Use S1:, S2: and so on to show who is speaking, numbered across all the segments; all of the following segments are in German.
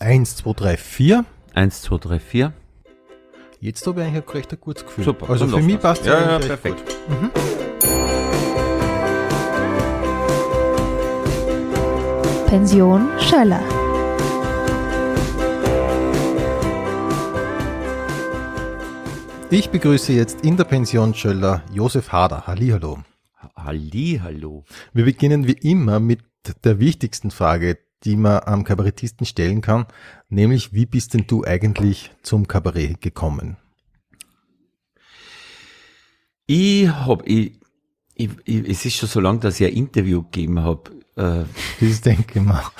S1: 1, 2, 3, 4.
S2: 1, 2, 3, 4.
S1: Jetzt habe ich eigentlich ein recht gutes Gefühl.
S2: Super.
S1: Also für mich passt es
S2: ja,
S1: eigentlich
S2: perfekt.
S1: gut. Mhm.
S3: Pension Schöller.
S1: Ich begrüße jetzt in der Pension Schöller Josef Hader. Hallihallo.
S2: Hallihallo.
S1: Wir beginnen wie immer mit der wichtigsten Frage, die man am Kabarettisten stellen kann, nämlich wie bist denn du eigentlich zum Kabarett gekommen?
S2: Es ist schon so lange, dass ich ein Interview gegeben habe.
S1: Das denke ich mal.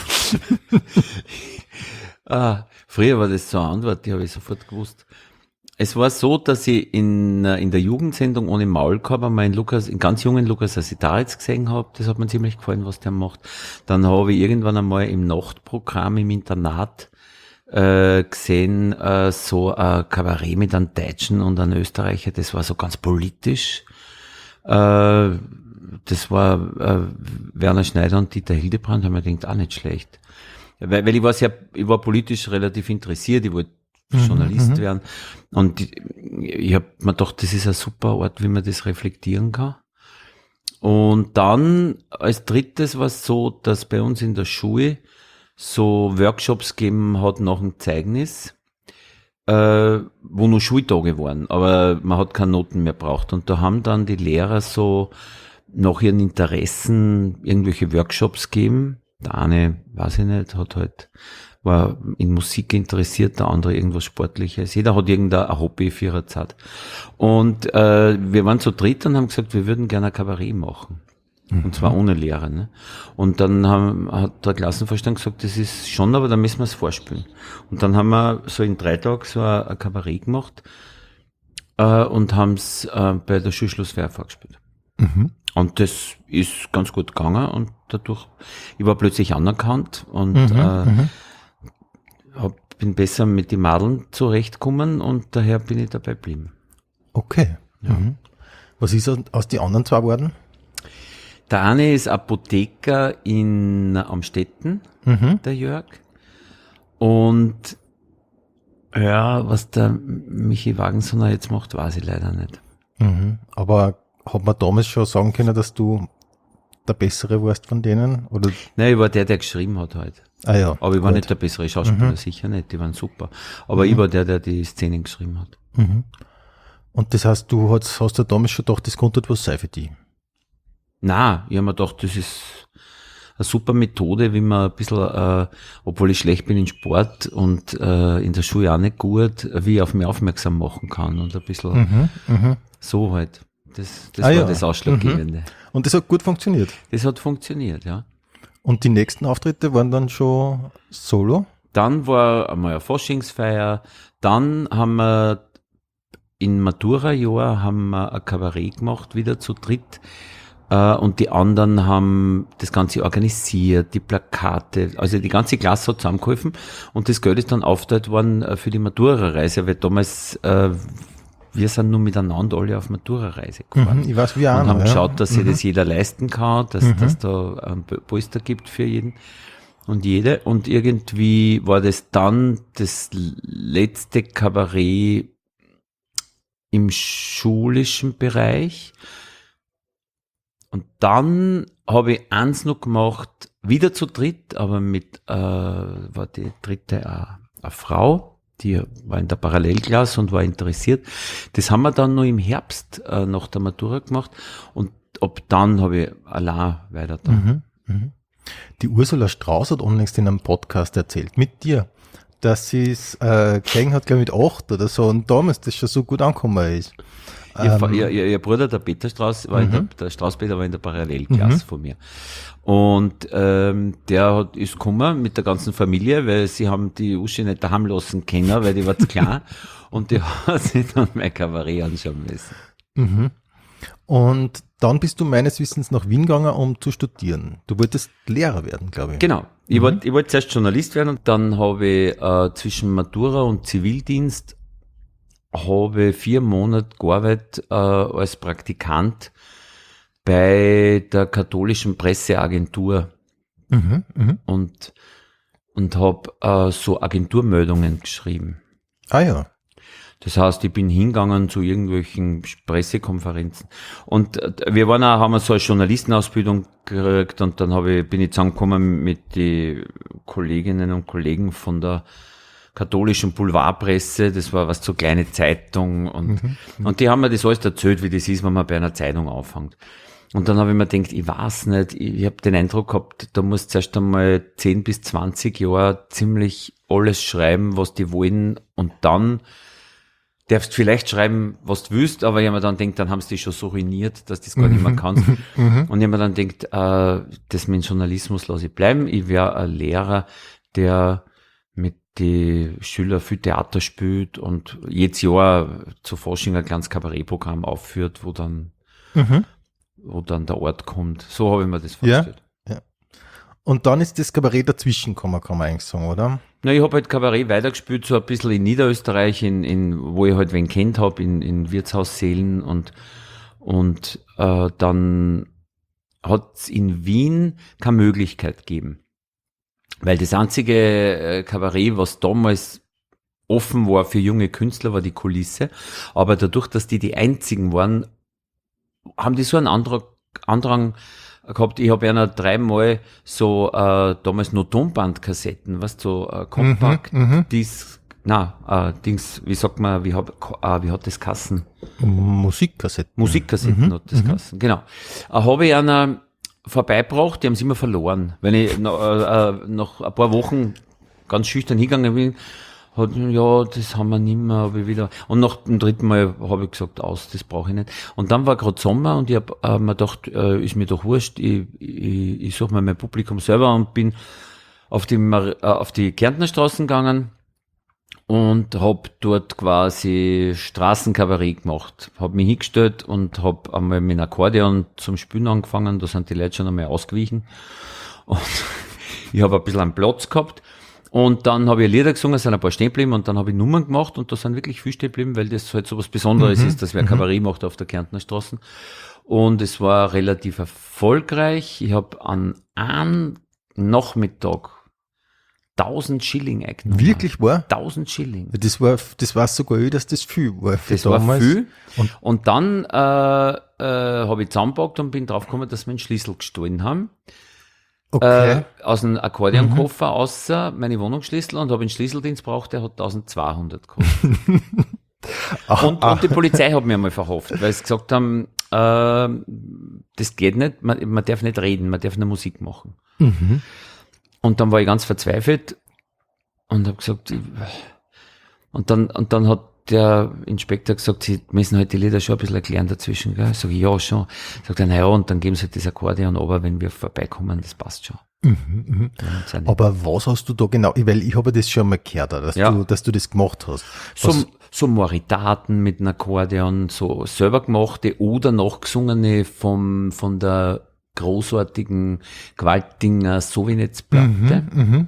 S2: Früher war das so eine Antwort, die habe ich sofort gewusst. Es war so, dass ich in der Jugendsendung ohne Maulkorb einmal in ganz jungen Lukas Asitaritz gesehen habe. Das hat mir ziemlich gefallen, was der macht. Dann habe ich irgendwann einmal im Nachtprogramm im Internat gesehen, so ein Kabarett mit einem Deutschen und einem Österreicher. Das war so ganz politisch. Das war Werner Schneider und Dieter Hildebrand, haben wir gedacht, auch nicht schlecht. Weil ich war politisch relativ interessiert, ich wollte Journalist werden. Und ich habe mir gedacht, das ist ein super Ort, wie man das reflektieren kann. Und dann als drittes war es so, dass bei uns in der Schule so Workshops gegeben hat nach dem Zeugnis, wo nur Schultage waren, aber man hat keine Noten mehr braucht. Und da haben dann die Lehrer so nach ihren Interessen irgendwelche Workshops gegeben. Der eine, weiß ich nicht, war in Musik interessiert, der andere irgendwas Sportliches. Jeder hat irgendein Hobby für ihre Zeit. Und wir waren zu dritt und haben gesagt, wir würden gerne ein Kabarett machen. Und zwar ohne Lehrer. Ne? Und dann hat der Klassenvorstand gesagt, das ist schon, aber dann müssen wir es vorspielen. Und dann haben wir so in 3 Tagen so ein Kabarett gemacht und haben es bei der Schulschlussfeier vorgespielt. Mhm. Und das ist ganz gut gegangen und dadurch, ich war plötzlich anerkannt und bin besser mit den Madeln zurechtgekommen und daher bin ich dabei geblieben.
S1: Okay.
S2: Ja.
S1: Mhm. Was ist aus den anderen 2 geworden?
S2: Der eine ist Apotheker in Amstetten, der Jörg. Und ja, was der Michi Wagensonner jetzt macht, weiß ich leider nicht.
S1: Mhm. Aber hat man damals schon sagen können, dass du der Bessere warst von denen? Oder?
S2: Nein, ich war der geschrieben hat halt.
S1: Ah ja.
S2: Aber ich war nicht der bessere Schauspieler, sicher nicht, die waren super. Aber ich war der die Szenen geschrieben hat.
S1: Mhm. Und das heißt, du hast ja damals schon gedacht, das könnte etwas sein für dich?
S2: Nein, ich habe mir gedacht, das ist eine super Methode, wie man ein bisschen, obwohl ich schlecht bin in Sport und in der Schule auch nicht gut, wie ich auf mich aufmerksam machen kann und ein bisschen so halt. Das war das Ausschlaggebende.
S1: Und das hat gut funktioniert?
S2: Das hat funktioniert, ja.
S1: Und die nächsten Auftritte waren dann schon solo?
S2: Dann war einmal eine Faschingsfeier, dann haben wir in Matura-Jahr ein Kabarett gemacht, wieder zu dritt. Und die anderen haben das Ganze organisiert, die Plakate, also die ganze Klasse hat zusammengeholfen und das Geld ist dann aufgeteilt worden für die Matura-Reise, weil damals, wir sind nur miteinander alle auf Matura-Reise gefahren.
S1: Ich weiß, wie auch
S2: und haben
S1: noch,
S2: geschaut, dass sich das jeder leisten kann, dass da ein Polster gibt für jeden und jede. Und irgendwie war das dann das letzte Kabarett im schulischen Bereich. Und dann habe ich eins noch gemacht, wieder zu dritt, aber war die dritte eine Frau, die war in der Parallelklasse und war interessiert. Das haben wir dann noch im Herbst nach der Matura gemacht und ab dann habe ich allein weiter da.
S1: Die Ursula Strauß hat unlängst in einem Podcast erzählt, mit dir, dass sie es gesehen hat, glaube ich, mit 8 oder so und damals das schon so gut angekommen ist.
S2: Ihr Bruder, der Peter Strauß, der Strauß-Peter war in der Parallelklasse von mir. Und der ist gekommen mit der ganzen Familie, weil sie haben die Uschi nicht daheim lassen können, weil die war zu klein. Und die hat sich dann mein Kabarett anschauen müssen.
S1: Und dann bist du meines Wissens nach Wien gegangen, um zu studieren. Du wolltest Lehrer werden, glaube ich.
S2: Genau. Ich wollte zuerst Journalist werden und dann habe ich zwischen Matura und Zivildienst habe 4 Monate gearbeitet als Praktikant bei der katholischen Presseagentur. Und und habe so Agenturmeldungen geschrieben.
S1: Ah ja.
S2: Das heißt, ich bin hingegangen zu irgendwelchen Pressekonferenzen. Und haben so eine Journalistenausbildung gekriegt und dann bin ich zusammengekommen mit den Kolleginnen und Kollegen von der katholischen Boulevardpresse. Das war so kleine Zeitung und die haben mir das alles erzählt, wie das ist, wenn man bei einer Zeitung anfängt. Und dann habe ich mir gedacht, ich weiß nicht, ich habe den Eindruck gehabt, da muss zuerst einmal 10 bis 20 Jahre ziemlich alles schreiben, was die wollen und dann darfst vielleicht schreiben, was du willst, aber ich habe mir dann gedacht, dann haben sie dich schon so ruiniert, dass du das gar nicht mehr kannst. Und ich habe mir dann gedacht, das mit dem Journalismus lasse ich bleiben. Ich wäre ein Lehrer, der mit den Schülern viel Theater spielt und jedes Jahr zu Fasching ein kleines Kabarettprogramm aufführt, wo dann der Ort kommt. So habe ich mir das vorgestellt.
S1: Ja. Und dann ist das Kabarett dazwischen gekommen, kann man eigentlich sagen, oder?
S2: Na, ich habe halt Kabarett weitergespielt, so ein bisschen in Niederösterreich, wo ich halt wen kennt habe, in Wirtshaussälen und dann hat es in Wien keine Möglichkeit gegeben. Weil das einzige Kabarett, was damals offen war für junge Künstler, war die Kulisse. Aber dadurch, dass die einzigen waren, haben die so einen Andrang gehabt. Ich habe ja noch 3-mal so damals noch Tonbandkassetten, weißt du, so Kompakt, Dings, wie sagt man, wie hat das Kassen? Musikkassetten hat das Kassen, genau. Habe ich einer vorbeigebracht, die haben sie immer verloren. Wenn ich nach ein paar Wochen ganz schüchtern hingegangen bin, das haben wir nicht mehr, habe ich wieder. Und nach dem 3. Mal habe ich gesagt, das brauche ich nicht. Und dann war gerade Sommer und ich habe mir gedacht, ist mir doch wurscht, ich suche mir mein Publikum selber und bin auf die Kärntnerstraßen gegangen und habe dort quasi Straßenkabarett gemacht. Habe mich hingestellt und habe einmal mit einem Akkordeon zum Spielen angefangen, da sind die Leute schon einmal ausgewichen. Und ich habe ein bisschen einen Platz gehabt. Und dann habe ich Lieder gesungen, es sind ein paar stehen geblieben und dann habe ich Nummern gemacht und da sind wirklich viel stehen geblieben, weil das halt so was Besonderes ist, dass wer Kabarett macht auf der Kärntner Straßen. Und es war relativ erfolgreich. Ich habe an einem Nachmittag 1000 Schilling eingenommen.
S1: Wirklich wahr?
S2: 1000 Schilling.
S1: Das war sogar dass das viel war.
S2: Das damals. War viel. Und dann habe ich zusammengepackt und bin draufgekommen, dass wir einen Schlüssel gestohlen haben.
S1: Okay.
S2: Aus einem Akkordeonkoffer außer meine Wohnungsschlüssel und habe einen Schlüsseldienst braucht, der hat 1200 gekostet. Und die Polizei hat mir einmal verhaftet, weil sie gesagt haben, das geht nicht, man darf nicht reden, man darf nur Musik machen. Und dann war ich ganz verzweifelt und habe gesagt, und dann hat der Inspektor gesagt, sie müssen halt die Lieder schon ein bisschen erklären dazwischen, gell? Sag ich, ja, schon. Sagt er, naja, und dann geben sie halt das Akkordeon runter, wenn wir vorbeikommen, das passt schon.
S1: Aber was hast du da genau, weil ich habe das schon mal gehört, dass du das gemacht hast.
S2: So Moritaten mit einem Akkordeon, so selber gemachte oder nachgesungene von der großartigen Gewaltinger Sowietz-Platte.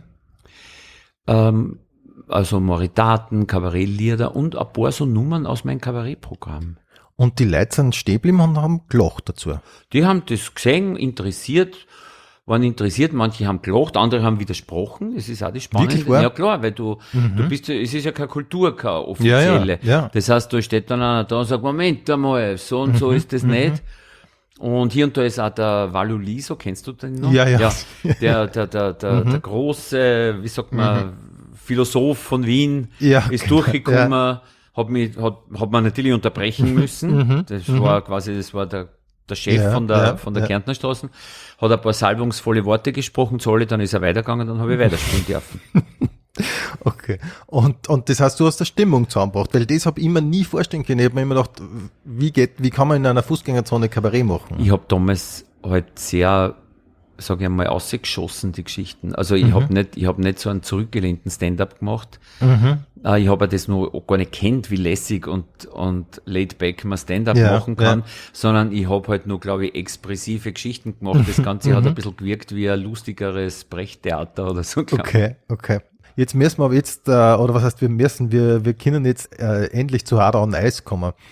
S2: Also Moritaten, Kabarettlieder und ein paar so Nummern aus meinem Kabarettprogramm.
S1: Und die Leute sind stehen geblieben und haben gelacht dazu?
S2: Die haben das gesehen, waren interessiert, manche haben gelacht, andere haben widersprochen, das ist auch das Spannende.
S1: Wirklich wahr?
S2: Ja klar, weil du bist, es ist ja keine Kultur, keine offizielle.
S1: Ja.
S2: Das heißt, da steht dann einer da und sagt, Moment einmal, so und so ist das nicht. Und hier und da ist auch der Valu Liso, kennst du den noch?
S1: Ja.
S2: Der große, wie sagt man, Philosoph von Wien ist durchgekommen, hat man natürlich unterbrechen müssen. Das war der Chef von der Kärntner Straßen, hat ein paar salbungsvolle Worte gesprochen zu alle, dann ist er weitergegangen, dann habe ich weiterspielen dürfen.
S1: Okay. Und das heißt, du hast eine Stimmung zusammengebracht, weil das habe ich mir nie vorstellen können. Ich habe mir immer gedacht, wie kann man in einer Fußgängerzone Kabarett machen?
S2: Ich habe damals halt sehr, sage ich einmal, ausgeschossen, die Geschichten. Also ich habe nicht so einen zurückgelehnten Stand-up gemacht. Ich habe das nur gar nicht kennt, wie lässig und laid back man Stand-up machen kann, sondern ich habe halt nur, glaube ich, expressive Geschichten gemacht. Das Ganze hat ein bisschen gewirkt wie ein lustigeres Brechttheater oder so.
S1: Okay. Jetzt müssen wir wir können jetzt endlich zu Hard on Eis kommen.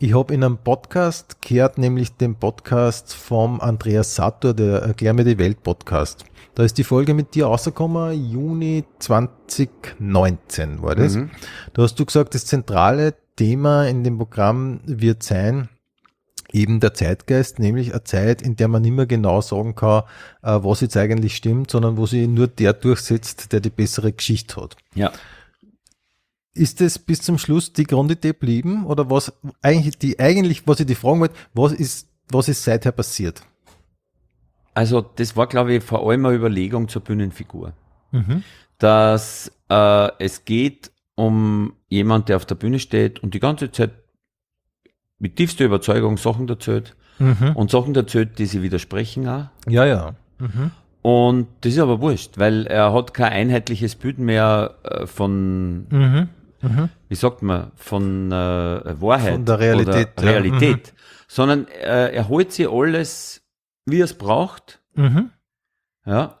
S1: Ich habe in einem Podcast gehört, nämlich den Podcast vom Andreas Sator, der Erklär mir die Welt Podcast. Da ist die Folge mit dir rausgekommen, Juni 2019 war das. Da hast du gesagt, das zentrale Thema in dem Programm wird sein, eben der Zeitgeist, nämlich eine Zeit, in der man nicht mehr genau sagen kann, was jetzt eigentlich stimmt, sondern wo sich nur der durchsetzt, der die bessere Geschichte hat.
S2: Ja.
S1: Ist das bis zum Schluss die Grundidee geblieben oder was was ich die fragen wollte, was ist seither passiert?
S2: Also das war, glaube ich, vor allem eine Überlegung zur Bühnenfigur.
S1: Mhm.
S2: Dass es geht um jemand, der auf der Bühne steht und die ganze Zeit mit tiefster Überzeugung Sachen erzählt und Sachen erzählt, die sie widersprechen auch.
S1: Ja, ja. Mhm.
S2: Und das ist aber wurscht, weil er hat kein einheitliches Bild mehr von, wie sagt man, von Wahrheit.
S1: Von der Realität.
S2: Oder Realität. Sondern er holt sich alles, wie er es braucht. Ja.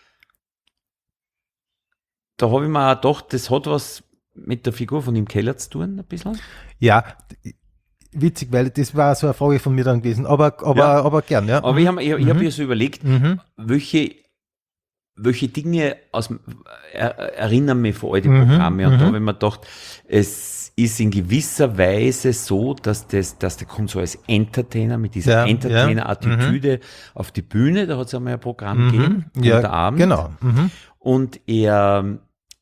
S2: Da habe ich mir auch gedacht, das hat was mit der Figur von ihm Keller zu tun, ein bisschen.
S1: Ja, witzig, weil das war so eine Frage von mir dann gewesen, aber gern, ja.
S2: Aber ich hab mir so überlegt, welche Dinge erinnern mich vor all die Programme. Und da habe ich mir gedacht, es ist in gewisser Weise so, dass der kommt so als Entertainer mit dieser Entertainer-Attitüde auf die Bühne. Da hat es einmal ein Programm gegeben, unter Abend.
S1: Genau.
S2: Und er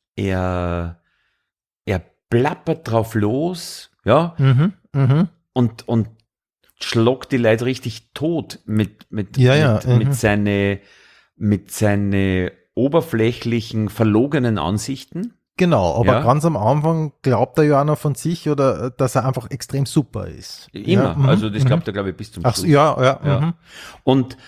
S2: plappert drauf los, ja, und schlagt die Leute richtig tot mit seine oberflächlichen, verlogenen Ansichten.
S1: Genau, aber ganz am Anfang glaubt er ja auch noch von sich oder dass er einfach extrem super ist.
S2: Immer,
S1: ja,
S2: also das glaubt er, glaube ich, bis zum Schluss.
S1: Ja.
S2: Und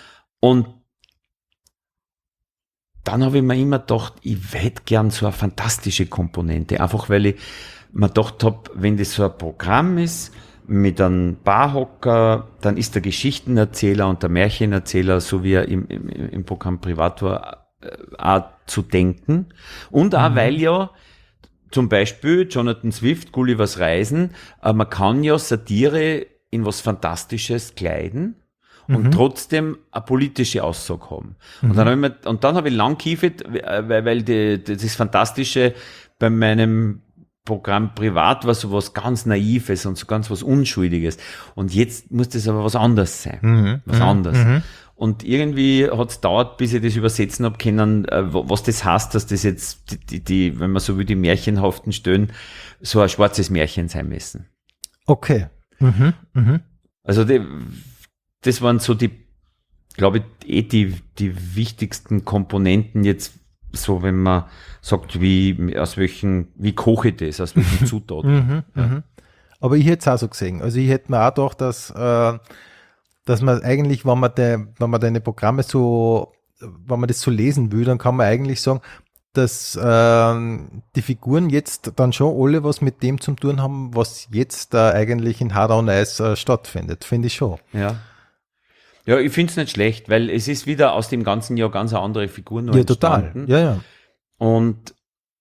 S2: dann habe ich mir immer gedacht, ich hätte gern so eine fantastische Komponente, einfach weil ich mir gedacht habe, wenn das so ein Programm ist, mit einem Barhocker, dann ist der Geschichtenerzähler und der Märchenerzähler, so wie er im Programm privat war, auch zu denken. Und auch, weil ja zum Beispiel Jonathan Swift, Gullivers Reisen, man kann ja Satire in was Fantastisches kleiden und trotzdem eine politische Aussage haben. Und dann habe ich lang gekiefert, weil das Fantastische bei meinem Programm privat war so was ganz Naives und so ganz was Unschuldiges. Und jetzt muss das aber was anderes sein. Was anderes. Und irgendwie hat es gedauert, bis ich das übersetzen habe können, was das heißt, dass das jetzt, die, wenn man so will, die märchenhaften Stellen so ein schwarzes Märchen sein müssen.
S1: Okay.
S2: Also das waren so glaube ich, die wichtigsten Komponenten jetzt, so wenn man sagt, wie koche ich das, aus welchen Zutaten.
S1: Aber ich hätte es auch so gesehen. Also ich hätte mir auch gedacht, dass man eigentlich, wenn man deine Programme wenn man das so lesen will, dann kann man eigentlich sagen, dass die Figuren jetzt dann schon alle was mit dem zu tun haben, was jetzt eigentlich in Hard on Ice stattfindet. Finde ich schon.
S2: Ja, ich finde es nicht schlecht, weil es ist wieder aus dem ganzen Jahr ganz eine andere Figur noch entstanden.
S1: Total. Ja.
S2: Und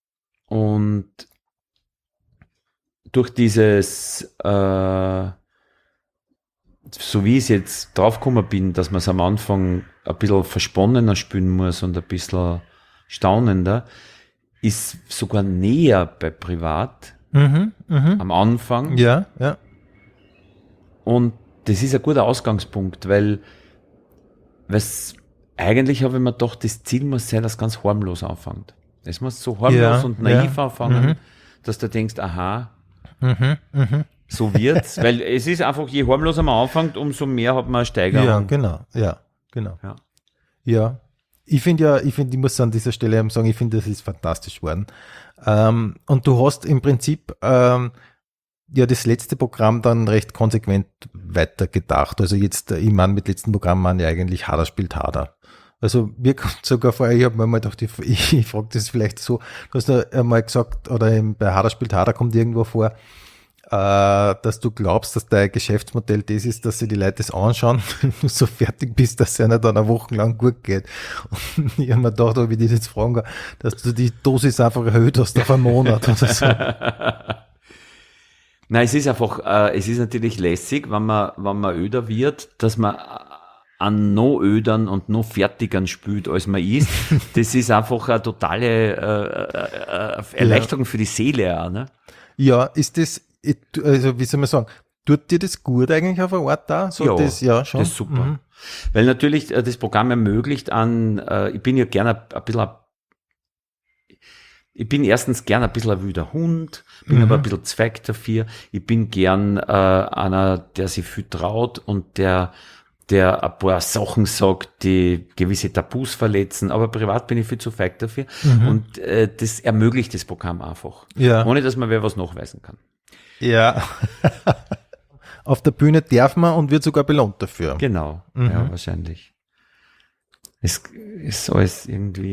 S2: durch dieses, so wie ich es jetzt draufgekommen bin, dass man es am Anfang ein bisschen versponnener spielen muss und ein bisschen staunender, ist sogar näher bei Privat am Anfang.
S1: Ja.
S2: Und das ist ein guter Ausgangspunkt, weil eigentlich habe ich mir gedacht, das Ziel muss sein, dass ganz harmlos anfängt. Es muss so harmlos und naiv anfangen, dass du denkst, aha, so wird's. Weil es ist einfach, je harmloser man anfängt, umso mehr hat man eine Steigerung.
S1: Ja, genau. Ja. Ich muss an dieser Stelle sagen, ich finde, das ist fantastisch geworden. Und du hast im Prinzip das letzte Programm dann recht konsequent weitergedacht. Also jetzt, ich meine, mit letzten Programm meine ich eigentlich Hader spielt Hader. Also mir kommt sogar vor, ich habe mir mal gedacht, ich frage das vielleicht so, du hast ja einmal gesagt, oder bei Hader spielt Hader kommt irgendwo vor, dass du glaubst, dass dein Geschäftsmodell das ist, dass sie die Leute das anschauen, wenn du so fertig bist, dass es einer dann eine Woche lang gut geht. Und ich habe mir gedacht, ob ich dich jetzt fragen kann, dass du die Dosis einfach erhöht hast auf einen Monat oder so.
S2: Nein, es ist einfach, es ist natürlich lässig, wenn man öder wird, dass man an noch ödern und noch fertigern spült, als man ist. Das ist einfach eine totale Erleichterung für die Seele auch, ne?
S1: Ja, ist das, also wie soll man sagen, tut dir das gut eigentlich auf eine Art da? So
S2: Ja,
S1: das, schon.
S2: Das ist super. Weil natürlich das Programm ermöglicht ich bin ja gerne ein bisschen, ich bin erstens gern ein bisschen ein wilder Hund, bin aber ein bisschen Zweig dafür. Ich bin gern einer, der sich viel traut und der ein paar Sachen sagt, die gewisse Tabus verletzen, aber privat bin ich viel zu feig dafür. Und das ermöglicht das Programm einfach.
S1: Ja.
S2: Ohne, dass man wer was nachweisen kann.
S1: Ja. Auf der Bühne darf man und wird sogar belohnt dafür.
S2: Genau, ja, wahrscheinlich. Es ist alles irgendwie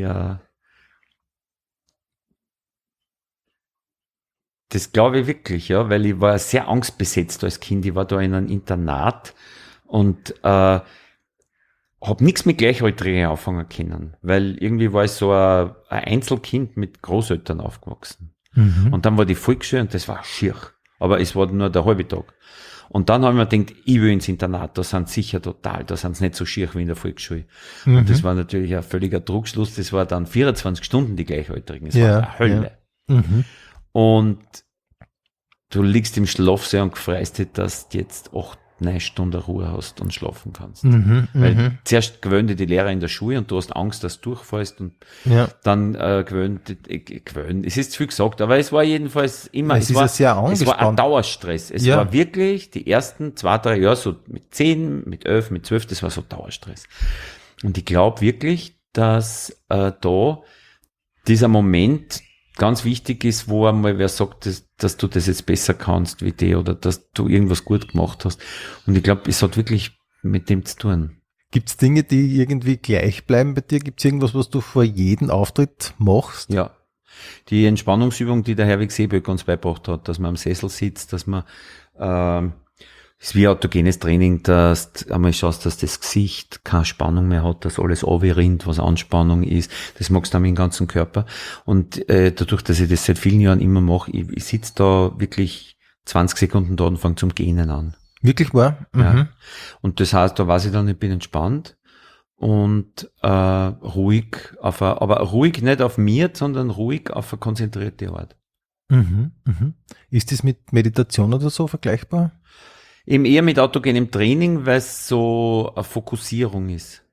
S2: das glaube ich wirklich, ja, weil ich war sehr angstbesetzt als Kind. Ich war da in einem Internat und habe nichts mit Gleichaltrigen anfangen können, weil irgendwie war ich so ein Einzelkind mit Großeltern aufgewachsen. Und dann war die Volksschule und das war schier, aber es war nur der halbe Tag. Und dann habe ich mir gedacht, ich will ins Internat, da sind sicher da sind sie nicht so schier wie in der Volksschule. Und das war natürlich ein völliger Trugschluss, das war dann 24 Stunden die Gleichaltrigen, das war eine Hölle.
S1: Ja.
S2: Und du liegst im Schlafsaal und freust dich, dass du jetzt 8-9 Stunden Ruhe hast und schlafen kannst. Weil zuerst gewöhnt dich die Lehrer in der Schule und du hast Angst, dass du durchfällst und dann gewöhnt, es ist zu viel gesagt, aber es war jedenfalls immer, es war ein Dauerstress. Es war wirklich die ersten 2-3 Jahre, so mit 10, mit 11, mit 12, das war so Dauerstress. Und ich glaube wirklich, dass da dieser Moment ganz wichtig ist, wo einmal wer sagt, dass du das jetzt besser kannst wie die oder dass du irgendwas gut gemacht hast. Und ich glaube, es hat wirklich mit dem zu tun.
S1: Gibt es Dinge, die irgendwie gleich bleiben bei dir? Gibt es irgendwas, was du vor jedem Auftritt machst?
S2: Ja. Die Entspannungsübung, die der Herwig Seeböck uns beigebracht hat, dass man am Sessel sitzt, dass man das ist wie autogenes Training, dass du einmal schaust, dass das Gesicht keine Spannung mehr hat, dass alles runterrinnt, was Anspannung ist. Das magst du am ganzen Körper. Und dadurch, dass ich das seit vielen Jahren immer mache, ich sitze da wirklich 20 Sekunden da und fange zum Gähnen an.
S1: Wirklich wahr?
S2: Ja. Und das heißt, da weiß ich dann, ich bin entspannt und ruhig, aber ruhig nicht auf mir, sondern ruhig auf eine konzentrierte Art.
S1: Ist das mit Meditation oder so vergleichbar?
S2: Eben eher mit autogenem Training, weil es so eine Fokussierung ist.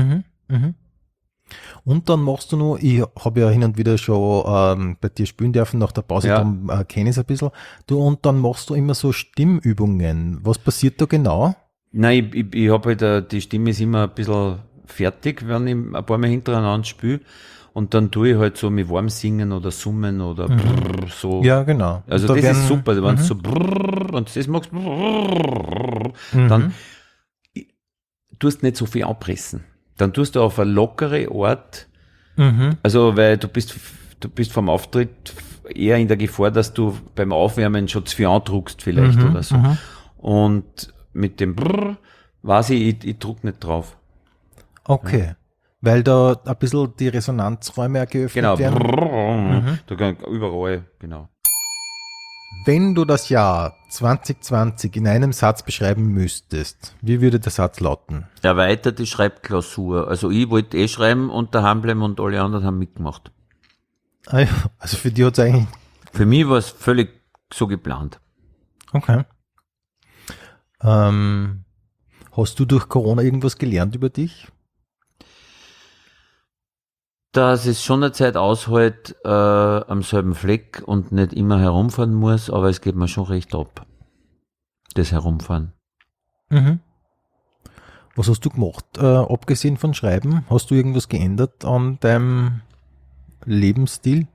S1: Und dann machst du noch, ich habe ja hin und wieder schon bei dir spielen dürfen nach der Pause, dann kenne ich es ein bisschen. Und dann machst du immer so Stimmübungen. Was passiert da genau?
S2: Nein, ich habe halt, die Stimme ist immer ein bisschen fertig, wenn ich ein paar Mal hintereinander spiele. Und dann tue ich halt so mit warm singen oder summen oder brrr, so.
S1: Ja, genau.
S2: Also das ist super, wenn du so brrr und das magst, dann tust du nicht so viel abpressen. Dann tust du auf eine lockere Art, also weil du bist vom Auftritt eher in der Gefahr, dass du beim Aufwärmen schon zu viel andruckst vielleicht oder so. Und mit dem Brrr weiß ich druck nicht drauf.
S1: Okay. Ja. Weil da ein bisschen die Resonanzräume geöffnet werden.
S2: Da kann überall, genau.
S1: Wenn du das Jahr 2020 in einem Satz beschreiben müsstest, wie würde der Satz lauten?
S2: Erweiterte Schreibklausur. Also ich wollte schreiben und daheim bleiben und alle anderen haben mitgemacht.
S1: Ah ja, also für die hat es eigentlich...
S2: Für mich war es völlig so geplant.
S1: Okay. Hast du durch Corona irgendwas gelernt über dich?
S2: Dass es schon eine Zeit aushält am selben Fleck und nicht immer herumfahren muss, aber es geht mir schon recht ab, das Herumfahren.
S1: Was hast du gemacht, abgesehen von Schreiben? Hast du irgendwas geändert an deinem Lebensstil?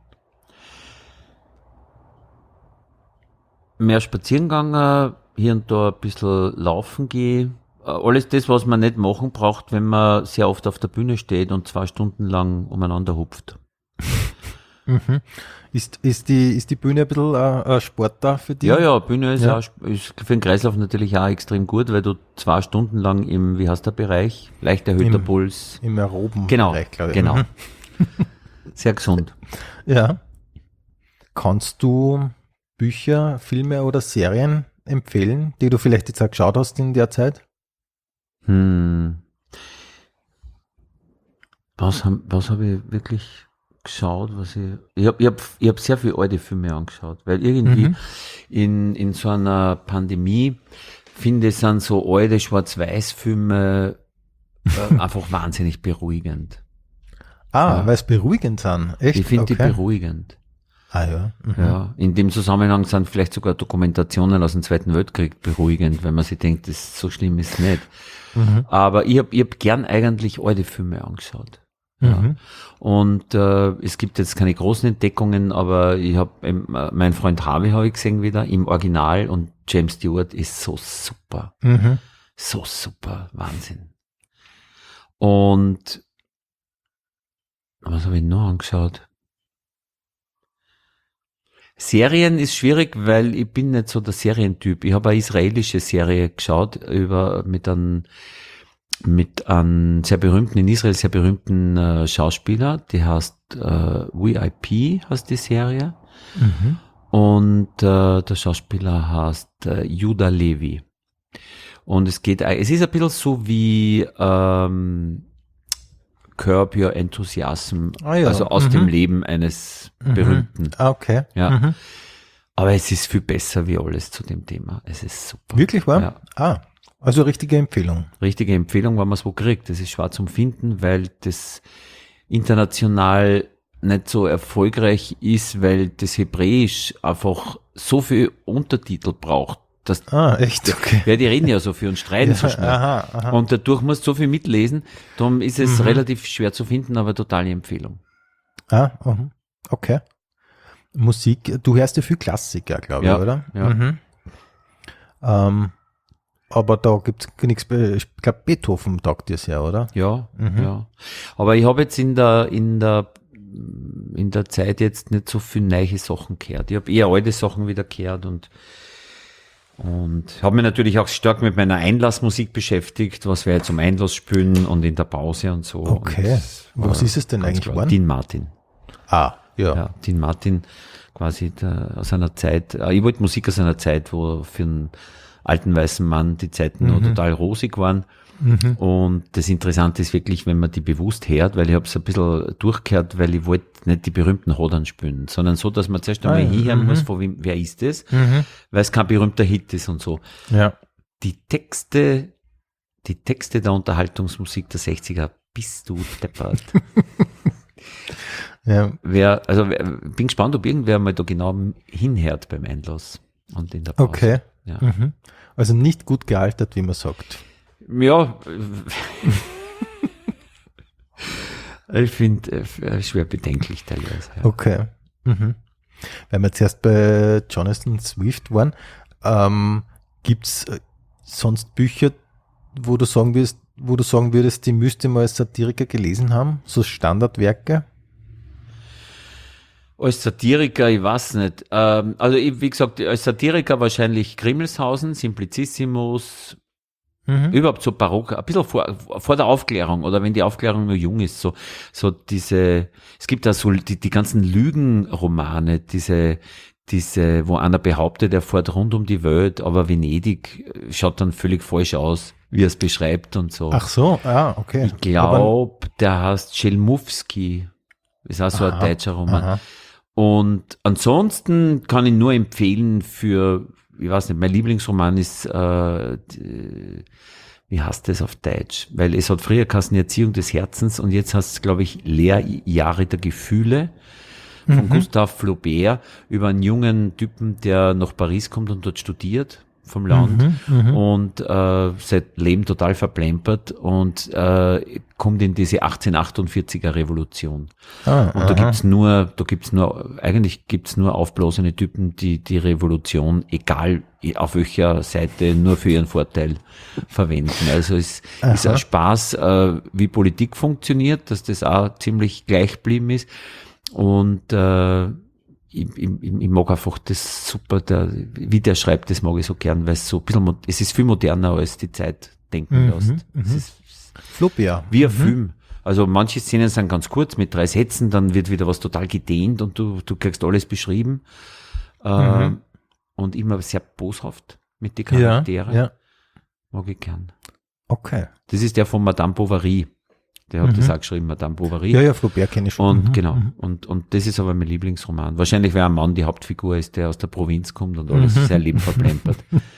S2: Mehr spazieren gegangen, hier und da ein bisschen laufen gehen. Alles das, was man nicht machen braucht, wenn man sehr oft auf der Bühne steht und 2 Stunden lang umeinander hupft.
S1: Ist die Bühne ein bisschen ein Sport da für dich?
S2: Ja, Bühne ist für den Kreislauf natürlich auch extrem gut, weil du 2 Stunden lang im, wie heißt der Bereich? Leicht erhöhter Puls.
S1: Im aeroben
S2: Bereich, glaube ich. Genau. Sehr gesund.
S1: Ja. Kannst du Bücher, Filme oder Serien empfehlen, die du vielleicht jetzt auch geschaut hast in der Zeit?
S2: Was hab ich wirklich geschaut? Ich hab sehr viele alte Filme angeschaut, weil irgendwie in so einer Pandemie finde ich, sind so alte Schwarz-Weiß-Filme einfach wahnsinnig beruhigend.
S1: Weil es beruhigend sind. Echt?
S2: Ich finde die beruhigend.
S1: Ja.
S2: Ja, in dem Zusammenhang sind vielleicht sogar Dokumentationen aus dem Zweiten Weltkrieg beruhigend, wenn man sich denkt, so schlimm ist es nicht. Aber ich hab gern eigentlich alte Filme angeschaut. Ja. Und es gibt jetzt keine großen Entdeckungen, aber ich habe mein Freund Harvey habe ich gesehen wieder im Original und James Stewart ist so super. So super, Wahnsinn. Und was habe ich noch angeschaut? Serien ist schwierig, weil ich bin nicht so der Serientyp. Ich habe eine israelische Serie geschaut mit einem sehr berühmten, in Israel sehr berühmten Schauspieler, die heißt VIP, heißt die Serie. Und der Schauspieler heißt Judah Levi. Und es ist ein bisschen so wie Curb Your Enthusiasm, also aus dem Leben eines Berühmten.
S1: Okay.
S2: Ja. Aber es ist viel besser wie alles zu dem Thema. Es ist super.
S1: Wirklich wahr?
S2: Ja.
S1: Also richtige Empfehlung.
S2: Richtige Empfehlung, wenn man es wo kriegt. Das ist schwer zum Finden, weil das international nicht so erfolgreich ist, weil das Hebräisch einfach so viel Untertitel braucht.
S1: Echt? Okay.
S2: Weil die reden ja so viel und streiten so schnell.
S1: Aha.
S2: Und dadurch musst du so viel mitlesen. Darum ist es relativ schwer zu finden, aber totale Empfehlung.
S1: Okay. Musik, du hörst ja viel Klassiker, glaube ich, oder?
S2: Ja.
S1: Aber da gibt es nichts, ich glaube Beethoven taugt dir sehr, oder?
S2: Ja. Aber ich habe jetzt in der Zeit jetzt nicht so viel neue Sachen gehört. Ich habe eher alte Sachen wieder gehört und habe mich natürlich auch stark mit meiner Einlassmusik beschäftigt, was wir jetzt zum Einlass spielen und in der Pause und so.
S1: Okay. Was ist es denn eigentlich
S2: geworden? Dean Martin. Ja, Dean Martin quasi aus einer Zeit, ich wollte Musik aus einer Zeit, wo für einen alten weißen Mann die Zeiten noch total rosig waren. Und das Interessante ist wirklich, wenn man die bewusst hört, weil ich habe es ein bisschen durchgehört, weil ich wollte nicht die berühmten Hodern spielen, sondern so, dass man zuerst einmal hinhören muss, von wem, wer ist das, weil es kein berühmter Hit ist und so.
S1: Ja.
S2: Die Texte der Unterhaltungsmusik der 60er, bist du deppert.
S1: Ja.
S2: Bin gespannt, ob irgendwer mal da genau hinhört beim Einlass und in der Pause.
S1: Okay.
S2: Ja.
S1: Also nicht gut gealtert, wie man sagt.
S2: Ja, ich finde schwer bedenklich teilweise. Ja.
S1: Okay. Weil wir zuerst bei Jonathan Swift waren, gibt es sonst Bücher, wo du sagen würdest, die müsste man als Satiriker gelesen haben? So Standardwerke?
S2: Als Satiriker, ich weiß nicht. Wie gesagt, als Satiriker wahrscheinlich Grimmelshausen, Simplicissimus, überhaupt so barock, ein bisschen vor der Aufklärung oder wenn die Aufklärung nur jung ist, so diese, es gibt da so die ganzen Lügenromane, diese, wo einer behauptet, er fährt rund um die Welt, aber Venedig schaut dann völlig falsch aus, wie er es beschreibt und so.
S1: Ach so, okay.
S2: Ich glaube, der heißt Schelmowski, ist auch so ein deutscher Roman.
S1: Aha.
S2: Und ansonsten kann ich nur empfehlen ich weiß nicht, mein Lieblingsroman ist, wie heißt das auf Deutsch? Weil es hat früher geheißen Erziehung des Herzens und jetzt heißt es, glaube ich, Lehrjahre der Gefühle von Gustave Flaubert über einen jungen Typen, der nach Paris kommt und dort studiert vom Land und sein Leben total verplempert und kommt in diese 1848er Revolution. Und da gibt's nur aufblasene Typen, die Revolution, egal auf welcher Seite, nur für ihren Vorteil verwenden. Also es ist ein Spaß, wie Politik funktioniert, dass das auch ziemlich gleich geblieben ist. Und ich mag einfach das super, wie der schreibt, das mag ich so gern, weil es so ein bisschen, es ist viel moderner als die Zeit denken lässt. Es ist
S1: Flaubert.
S2: wie ein Film. Also manche Szenen sind ganz kurz mit 3 Sätzen, dann wird wieder was total gedehnt und du kriegst alles beschrieben. und immer sehr boshaft mit den Charakteren.
S1: Ja.
S2: Mag ich gern.
S1: Okay.
S2: Das ist der von Madame Bovary. Der hat das auch geschrieben, Madame Bovary.
S1: Ja, Flaubert kenne ich schon.
S2: Und genau. Und das ist aber mein Lieblingsroman. Wahrscheinlich, weil ein Mann die Hauptfigur ist, der aus der Provinz kommt und alles sein Leben verplempert.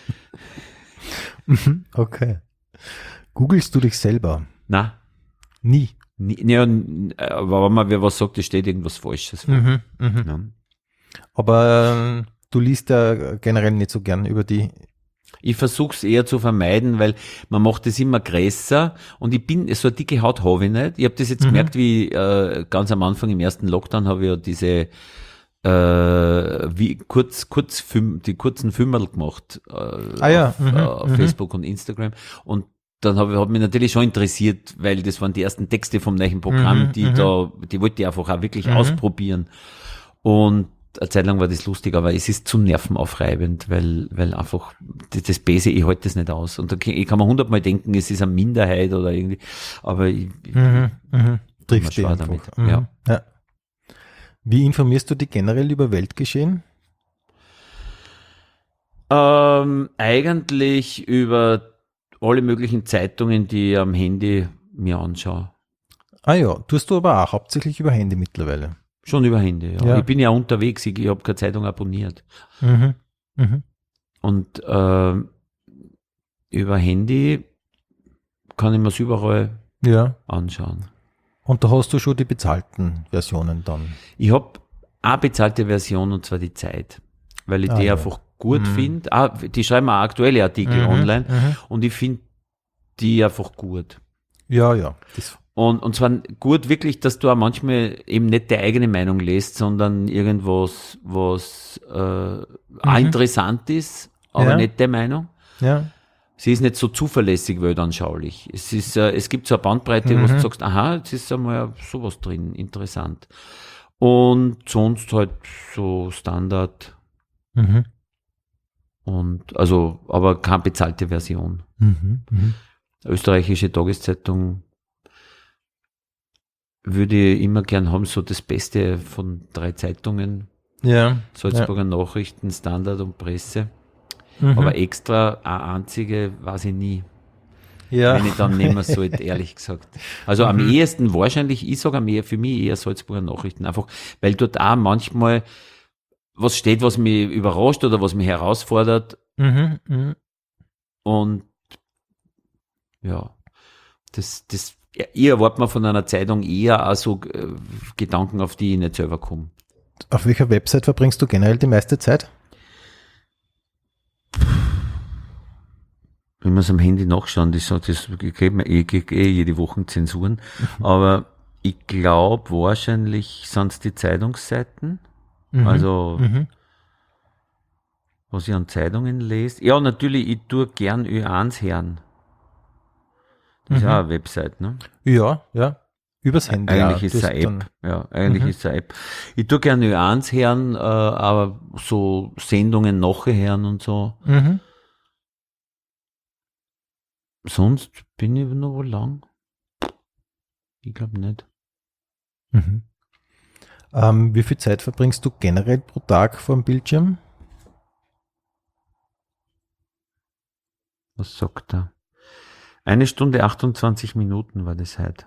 S1: Okay. Googlest du dich selber?
S2: Na,
S1: Nie.
S2: ja, aber wenn man wer was sagt, es steht irgendwas Falsches. Ja.
S1: Aber du liest ja generell nicht so gern über die.
S2: Ich versuche es eher zu vermeiden, weil man macht es immer größer und ich bin, so eine dicke Haut habe ich nicht. Ich habe das jetzt gemerkt, wie ganz am Anfang im ersten Lockdown habe ich ja diese die kurzen Filmerl gemacht auf Facebook und Instagram, und dann hat mich natürlich schon interessiert, weil das waren die ersten Texte vom neuen Programm, die wollte ich einfach auch wirklich ausprobieren, und eine Zeit lang war das lustig, aber es ist zu nervenaufreibend, weil einfach das Base, ich halte das nicht aus. Und ich kann mir 100-mal denken, es ist eine Minderheit oder irgendwie, aber ich
S1: triffst dich
S2: damit.
S1: Ja. Wie informierst du dich generell über Weltgeschehen?
S2: Eigentlich über alle möglichen Zeitungen, die ich am Handy mir anschaue.
S1: Ah ja, tust du aber auch hauptsächlich über Handy mittlerweile.
S2: Schon über Handy, ja. Ich bin ja unterwegs, ich habe keine Zeitung abonniert. Und über Handy kann ich mir es überall anschauen.
S1: Und da hast du schon die bezahlten Versionen dann?
S2: Ich habe eine bezahlte Version, und zwar die Zeit, weil ich die einfach gut finde. Die schreiben auch aktuelle Artikel online, und ich finde die einfach gut.
S1: Ja.
S2: Und zwar gut wirklich, dass du auch manchmal eben nicht deine eigene Meinung lässt, sondern irgendwas, was auch interessant ist, aber nicht deine Meinung.
S1: Ja.
S2: Sie ist nicht so zuverlässig weltanschaulich. Es gibt so eine Bandbreite, wo du sagst, aha, jetzt ist einmal sowas drin, interessant. Und sonst halt so Standard. Und also, aber keine bezahlte Version. Österreichische Tageszeitung würde ich immer gern haben, so das Beste von 3 Zeitungen.
S1: Ja.
S2: Salzburger Nachrichten, Standard und Presse. Aber extra eine einzige weiß ich nie.
S1: Ja.
S2: Wenn ich dann nehmen sollte, ehrlich gesagt. Also am ehesten wahrscheinlich, ich sage für mich eher Salzburger Nachrichten. Einfach, weil dort auch manchmal was steht, was mich überrascht oder was mich herausfordert. Und ja, ich erwarte mir von einer Zeitung eher auch so Gedanken, auf die ich nicht selber komme.
S1: Auf welcher Website verbringst du generell die meiste Zeit?
S2: Ich muss am Handy nachschauen, ich kriege jede Woche Zensuren, aber ich glaube wahrscheinlich sind es die Zeitungsseiten, also was ich an Zeitungen lese. Ja, natürlich, ich tue gern Ö1 hören. Das ist ja eine Website, ne?
S1: Ja. Übers Handy.
S2: Eigentlich ist es eine App. Ja, eigentlich ist es eine App. Ich tue gerne Ö1 hören, aber so Sendungen nachher hören und so. Sonst bin ich noch wo lang. Ich glaube nicht.
S1: Wie viel Zeit verbringst du generell pro Tag vor dem Bildschirm?
S2: Was sagt er? 1 Stunde 28 Minuten war das heute.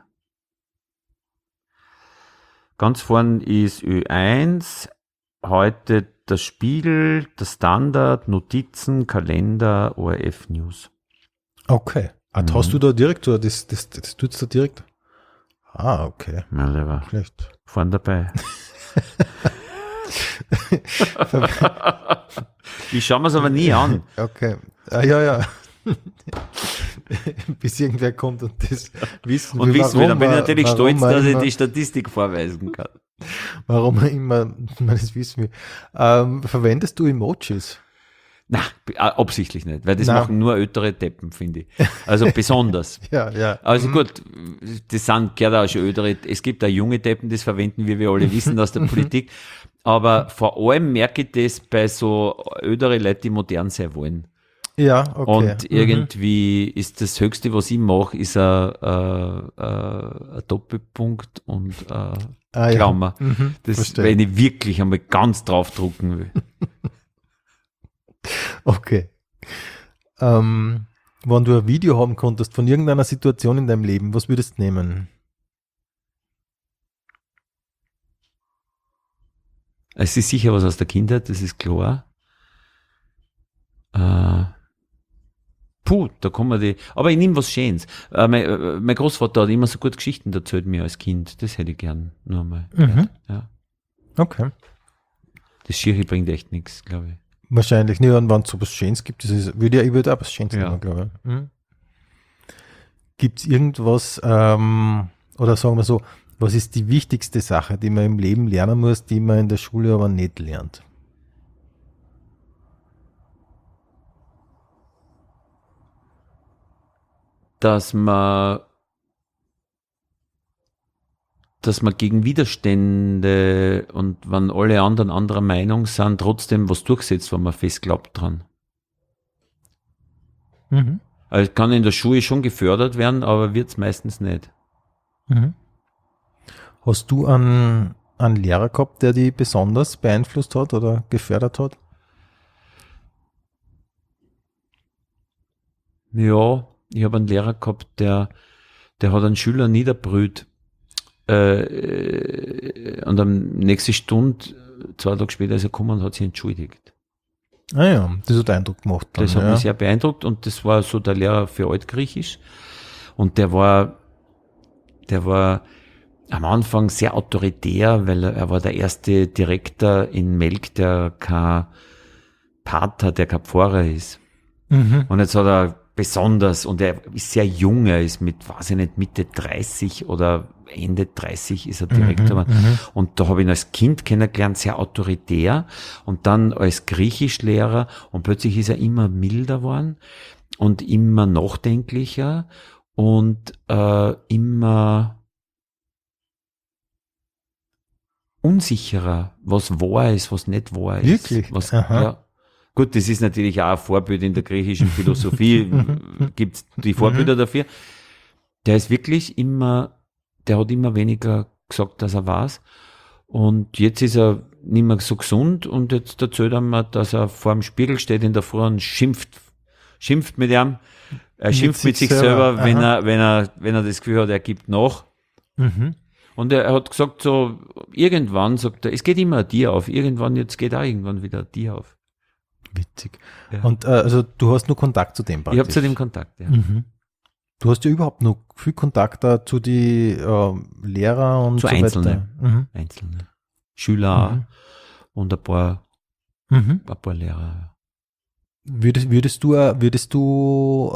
S2: Ganz vorn ist Ö1, heute der Spiegel, der Standard, Notizen, Kalender, ORF News.
S1: Okay. Hast du da direkt, oder das tust du direkt? Ah, okay.
S2: Ja, lieber.
S1: Schlecht.
S2: Vorn dabei. Ich schaue mir es aber nie an.
S1: Okay. Ja. Bis irgendwer kommt und das wissen will.
S2: Und wissen will, dann bin ich natürlich stolz, dass ich die Statistik vorweisen kann.
S1: Warum man das wissen will. Verwendest du Emojis?
S2: Na, absichtlich nicht, weil das machen nur ältere Deppen, finde ich. Also besonders.
S1: Ja.
S2: Also gut, das gehört auch schon ältere, es gibt auch junge Deppen, das verwenden, wie wir alle wissen, aus der Politik. Aber vor allem merke ich das bei so ältere Leuten, die modern sein wollen.
S1: Ja, okay.
S2: Und irgendwie ist das Höchste, was ich mache, ist ein Doppelpunkt und Klammer.
S1: Ja.
S2: Das, wenn ich wirklich einmal ganz draufdrucken will.
S1: Okay. Wenn du ein Video haben konntest von irgendeiner Situation in deinem Leben, was würdest du nehmen?
S2: Es ist sicher was aus der Kindheit, das ist klar. Da kommen die. Aber ich nehme was Schönes. Mein Großvater hat immer so gut Geschichten erzählt mir als Kind. Das hätte ich gern nur einmal. Ja.
S1: Okay.
S2: Das Schiere bringt echt nichts, glaube ich.
S1: Wahrscheinlich nicht, wenn es so was Schönes gibt. Ich würde auch was Schönes nehmen, glaube ich. Gibt es irgendwas, oder sagen wir so, was ist die wichtigste Sache, die man im Leben lernen muss, die man in der Schule aber nicht lernt?
S2: Dass man gegen Widerstände und wenn alle anderen anderer Meinung sind, trotzdem was durchsetzt, wenn man fest glaubt dran. Also kann in der Schule schon gefördert werden, aber wird es meistens nicht.
S1: Hast du einen Lehrer gehabt, der dich besonders beeinflusst hat oder gefördert hat?
S2: Ja, ich habe einen Lehrer gehabt, der hat einen Schüler niederbrüht. Und am nächsten Stunde, 2 Tage später ist er gekommen und hat sich entschuldigt.
S1: Ah ja, das hat Eindruck gemacht. Dann,
S2: das hat mich sehr beeindruckt und das war so der Lehrer für Altgriechisch und der war am Anfang sehr autoritär, weil er war der erste Direktor in Melk, der kein Pater, der kein Pfarrer ist. Und jetzt hat er besonders, und er ist sehr jung, er ist mit, weiß ich nicht, Mitte 30 oder Ende 30 ist er Direktor. Und da habe ich ihn als Kind kennengelernt, sehr autoritär und dann als Griechischlehrer und plötzlich ist er immer milder geworden und immer nachdenklicher und immer unsicherer, was wahr ist, was nicht wahr ist.
S1: Wirklich?
S2: Ja. Gut, das ist natürlich auch ein Vorbild in der griechischen Philosophie, gibt's die Vorbilder dafür. Der ist wirklich der hat immer weniger gesagt, dass er weiß. Und jetzt ist er nicht mehr so gesund und jetzt erzählt er mir, dass er vor dem Spiegel steht in der Früh und schimpft mit ihm. Er schimpft mit sich selber, wenn er das Gefühl hat, er gibt nach. Und er hat gesagt, so, irgendwann sagt er, es geht immer ein Tier auf, jetzt geht auch irgendwann wieder ein Tier auf.
S1: Witzig. Ja. Und also du hast nur Kontakt zu dem
S2: praktisch? Ich habe zu dem Kontakt, ja.
S1: Du hast ja überhaupt noch viel Kontakt da zu die Lehrer und
S2: zu
S1: so
S2: Einzelne.
S1: weiter.
S2: Einzelne. Schüler und ein paar Lehrer.
S1: Würdest du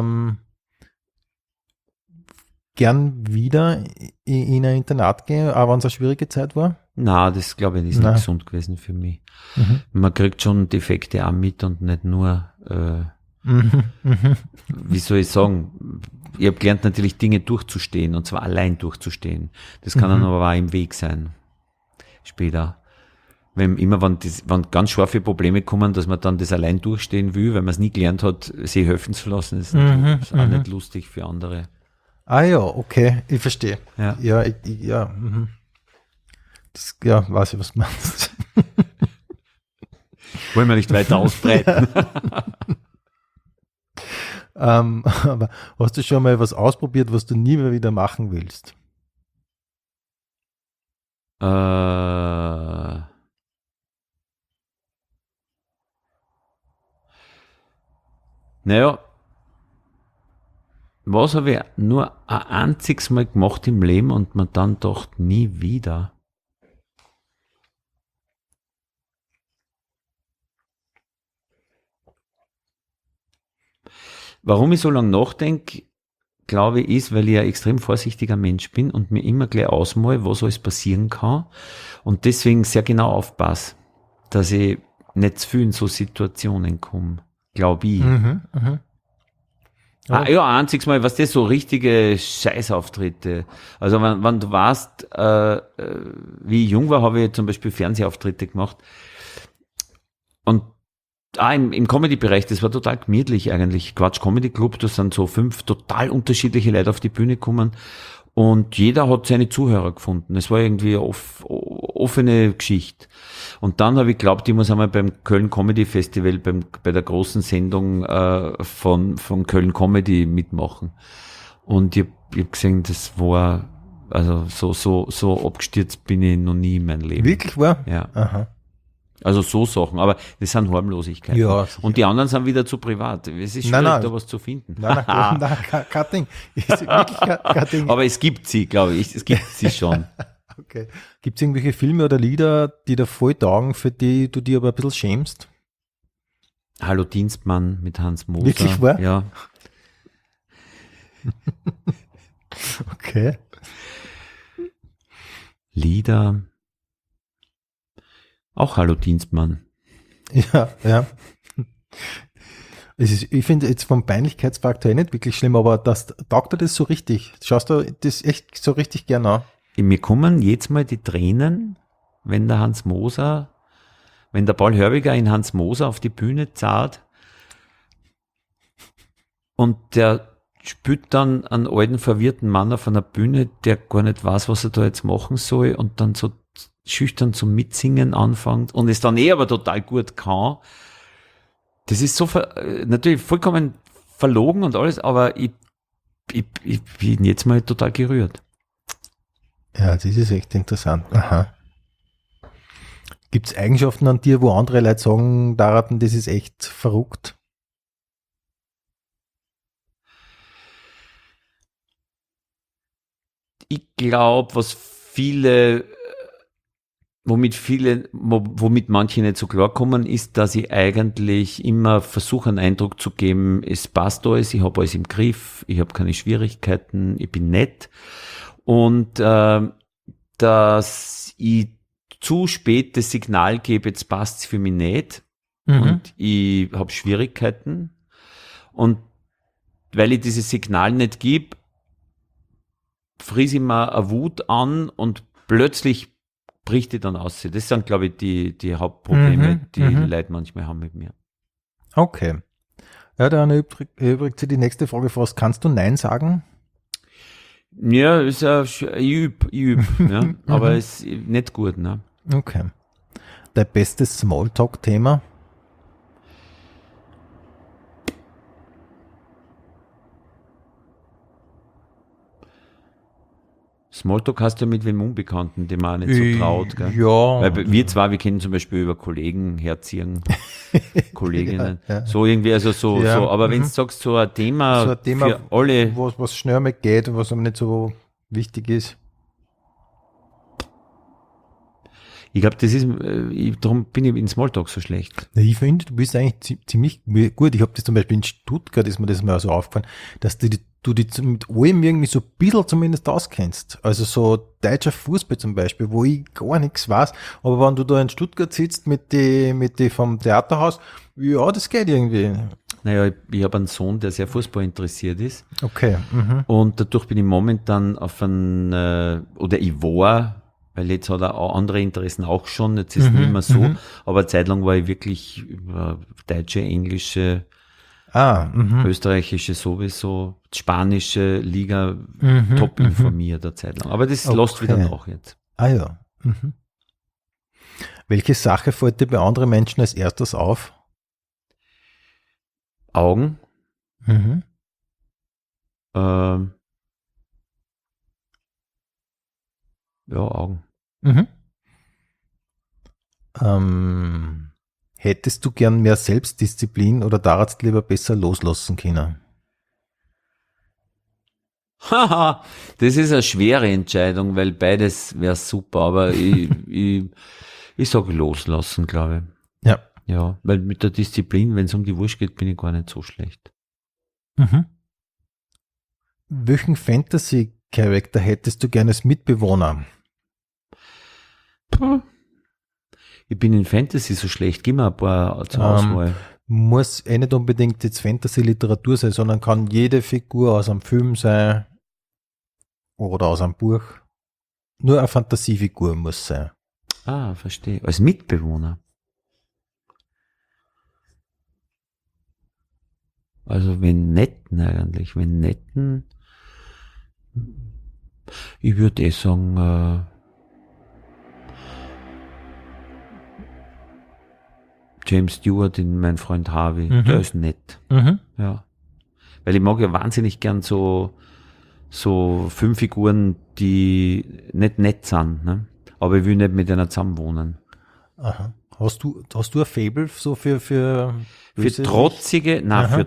S1: gern wieder in ein Internat gehen, auch wenn es eine schwierige Zeit war?
S2: Na, das glaube ich ist nicht gesund gewesen für mich. Man kriegt schon Defekte auch mit und nicht nur, wie soll ich sagen, ich habe gelernt natürlich Dinge durchzustehen und zwar allein durchzustehen. Das kann dann aber auch im Weg sein. Später. Wenn ganz scharfe Probleme kommen, dass man dann das allein durchstehen will, weil man es nie gelernt hat, sich helfen zu lassen, ist natürlich auch nicht lustig für andere.
S1: Ah ja, okay, ich verstehe.
S2: Ja.
S1: Das, weiß ich, was du meinst.
S2: Wollen wir nicht weiter ausbreiten.
S1: Aber hast du schon mal was ausprobiert, was du nie mehr wieder machen willst?
S2: Naja, was habe ich nur ein einziges Mal gemacht im Leben und man dann doch nie wieder? Warum ich so lange nachdenke, glaube ich, ist, weil ich ein extrem vorsichtiger Mensch bin und mir immer gleich ausmale, was alles passieren kann und deswegen sehr genau aufpasse, dass ich nicht zu viel in so Situationen komme, glaube ich. Ja, einziges Mal, was das so richtige Scheißauftritte. Also wenn du weißt, wie ich jung war, habe ich zum Beispiel Fernsehauftritte gemacht und im Comedy-Bereich, das war total gemütlich eigentlich. Quatsch Comedy Club, da sind so 5 total unterschiedliche Leute auf die Bühne gekommen und jeder hat seine Zuhörer gefunden. Es war irgendwie offene Geschichte. Und dann habe ich geglaubt, ich muss einmal beim Köln Comedy Festival, bei der großen Sendung von Köln Comedy mitmachen. Und ich hab gesehen, das war, also so abgestürzt bin ich noch nie in meinem Leben.
S1: Wirklich wahr?
S2: Ja.
S1: Aha.
S2: Also so Sachen, aber das sind Harmlosigkeiten.
S1: Ja,
S2: und die anderen sind wieder zu privat. Es ist schwierig, da was zu finden.
S1: Nein, kein Ding. Ist wirklich kein Ding.
S2: Aber es gibt sie, glaube ich. Es gibt sie schon.
S1: Okay. Gibt es irgendwelche Filme oder Lieder, die da voll taugen, für die du dir aber ein bisschen schämst?
S2: Hallo Dienstmann mit Hans Moser.
S1: Wirklich wahr?
S2: Ja.
S1: Okay.
S2: Lieder. Auch Hallo Dienstmann.
S1: Ja. Ich finde jetzt vom Peinlichkeitsfaktor nicht wirklich schlimm, aber taugt dir das so richtig? Schaust du das echt so richtig gern an?
S2: Mir kommen jetzt mal die Tränen, wenn der Paul Hörbiger in Hans Moser auf die Bühne zahlt und der spürt dann einen alten, verwirrten Mann auf einer Bühne, der gar nicht weiß, was er da jetzt machen soll und dann so schüchtern zum Mitsingen anfängt und es dann aber total gut kann. Das ist so natürlich vollkommen verlogen und alles, aber ich bin jetzt mal total gerührt.
S1: Ja, das ist echt interessant. Aha. Gibt es Eigenschaften an dir, wo andere Leute sagen, Daraten, das ist echt verrückt?
S2: Ich glaube, womit manche nicht so klarkommen, ist, dass ich eigentlich immer versuche, einen Eindruck zu geben, es passt alles, ich habe alles im Griff, ich habe keine Schwierigkeiten, ich bin nett. Und dass ich zu spät das Signal gebe, jetzt passt es für mich nicht und ich habe Schwierigkeiten. Und weil ich dieses Signal nicht gebe, friese ich mir eine Wut an und plötzlich bricht die dann aus. Das sind, glaube ich, die Hauptprobleme, die Leute manchmal haben mit mir.
S1: Okay. Ja, dann übrigens die nächste Frage fast. Kannst du Nein sagen?
S2: Ja, ist ja, ich üb, ja, aber ist nicht gut, ne?
S1: Okay. Dein bestes Smalltalk-Thema?
S2: Smalltalk hast du ja mit wem Unbekannten, dem man auch nicht so traut, gell?
S1: Ja.
S2: Weil wir kennen zum Beispiel über Kollegen herziehen, Kolleginnen,
S1: Ja.
S2: so irgendwie, also so, aber wenn du sagst, so ein Thema für alle.
S1: Was schnell mal geht und was aber nicht so wichtig ist.
S2: Ich glaube, das ist, darum bin ich in Smalltalk so schlecht.
S1: Ich finde, du bist eigentlich ziemlich gut. Ich habe das zum Beispiel in Stuttgart, ist mir das mal so aufgefallen, dass du dich mit allem irgendwie so ein bisschen zumindest auskennst. Also so deutscher Fußball zum Beispiel, wo ich gar nichts weiß. Aber wenn du da in Stuttgart sitzt mit die vom Theaterhaus, ja, das geht irgendwie.
S2: Naja, ich habe einen Sohn, der sehr Fußball interessiert ist.
S1: Okay.
S2: Und dadurch bin ich momentan auf ich war, weil jetzt hat er auch andere Interessen auch schon, jetzt ist es nicht mehr so, aber eine Zeit lang war ich wirklich über deutsche, englische, österreichische sowieso, spanische Liga top informiert eine Zeit lang. Aber das lässt wieder nach jetzt.
S1: Ah ja. Welche Sache fällt dir bei anderen Menschen als erstes auf?
S2: Augen. Ja, Augen.
S1: Hättest du gern mehr Selbstdisziplin oder darfst lieber besser loslassen können?
S2: Haha, das ist eine schwere Entscheidung, weil beides wäre super, aber ich sage loslassen, glaube ich.
S1: Ja.
S2: Ja, weil mit der Disziplin, wenn es um die Wurst geht, bin ich gar nicht so schlecht.
S1: Welchen Fantasy-Charakter hättest du gerne als Mitbewohner?
S2: Ich bin in Fantasy so schlecht, gib mir ein paar zur Auswahl.
S1: Muss nicht unbedingt jetzt Fantasy-Literatur sein, sondern kann jede Figur aus einem Film sein oder aus einem Buch. Nur eine Fantasiefigur muss sein.
S2: Ah, verstehe. Als Mitbewohner. Also wenn netten eigentlich, ich würde sagen, James Stewart in Mein Freund Harvey, der ist nett. Ja. Weil ich mag ja wahnsinnig gern so Filmfiguren, die nicht nett sind, ne? Aber ich will nicht mit einer zusammen wohnen.
S1: Aha. Hast du ein Faible so für
S2: trotzige,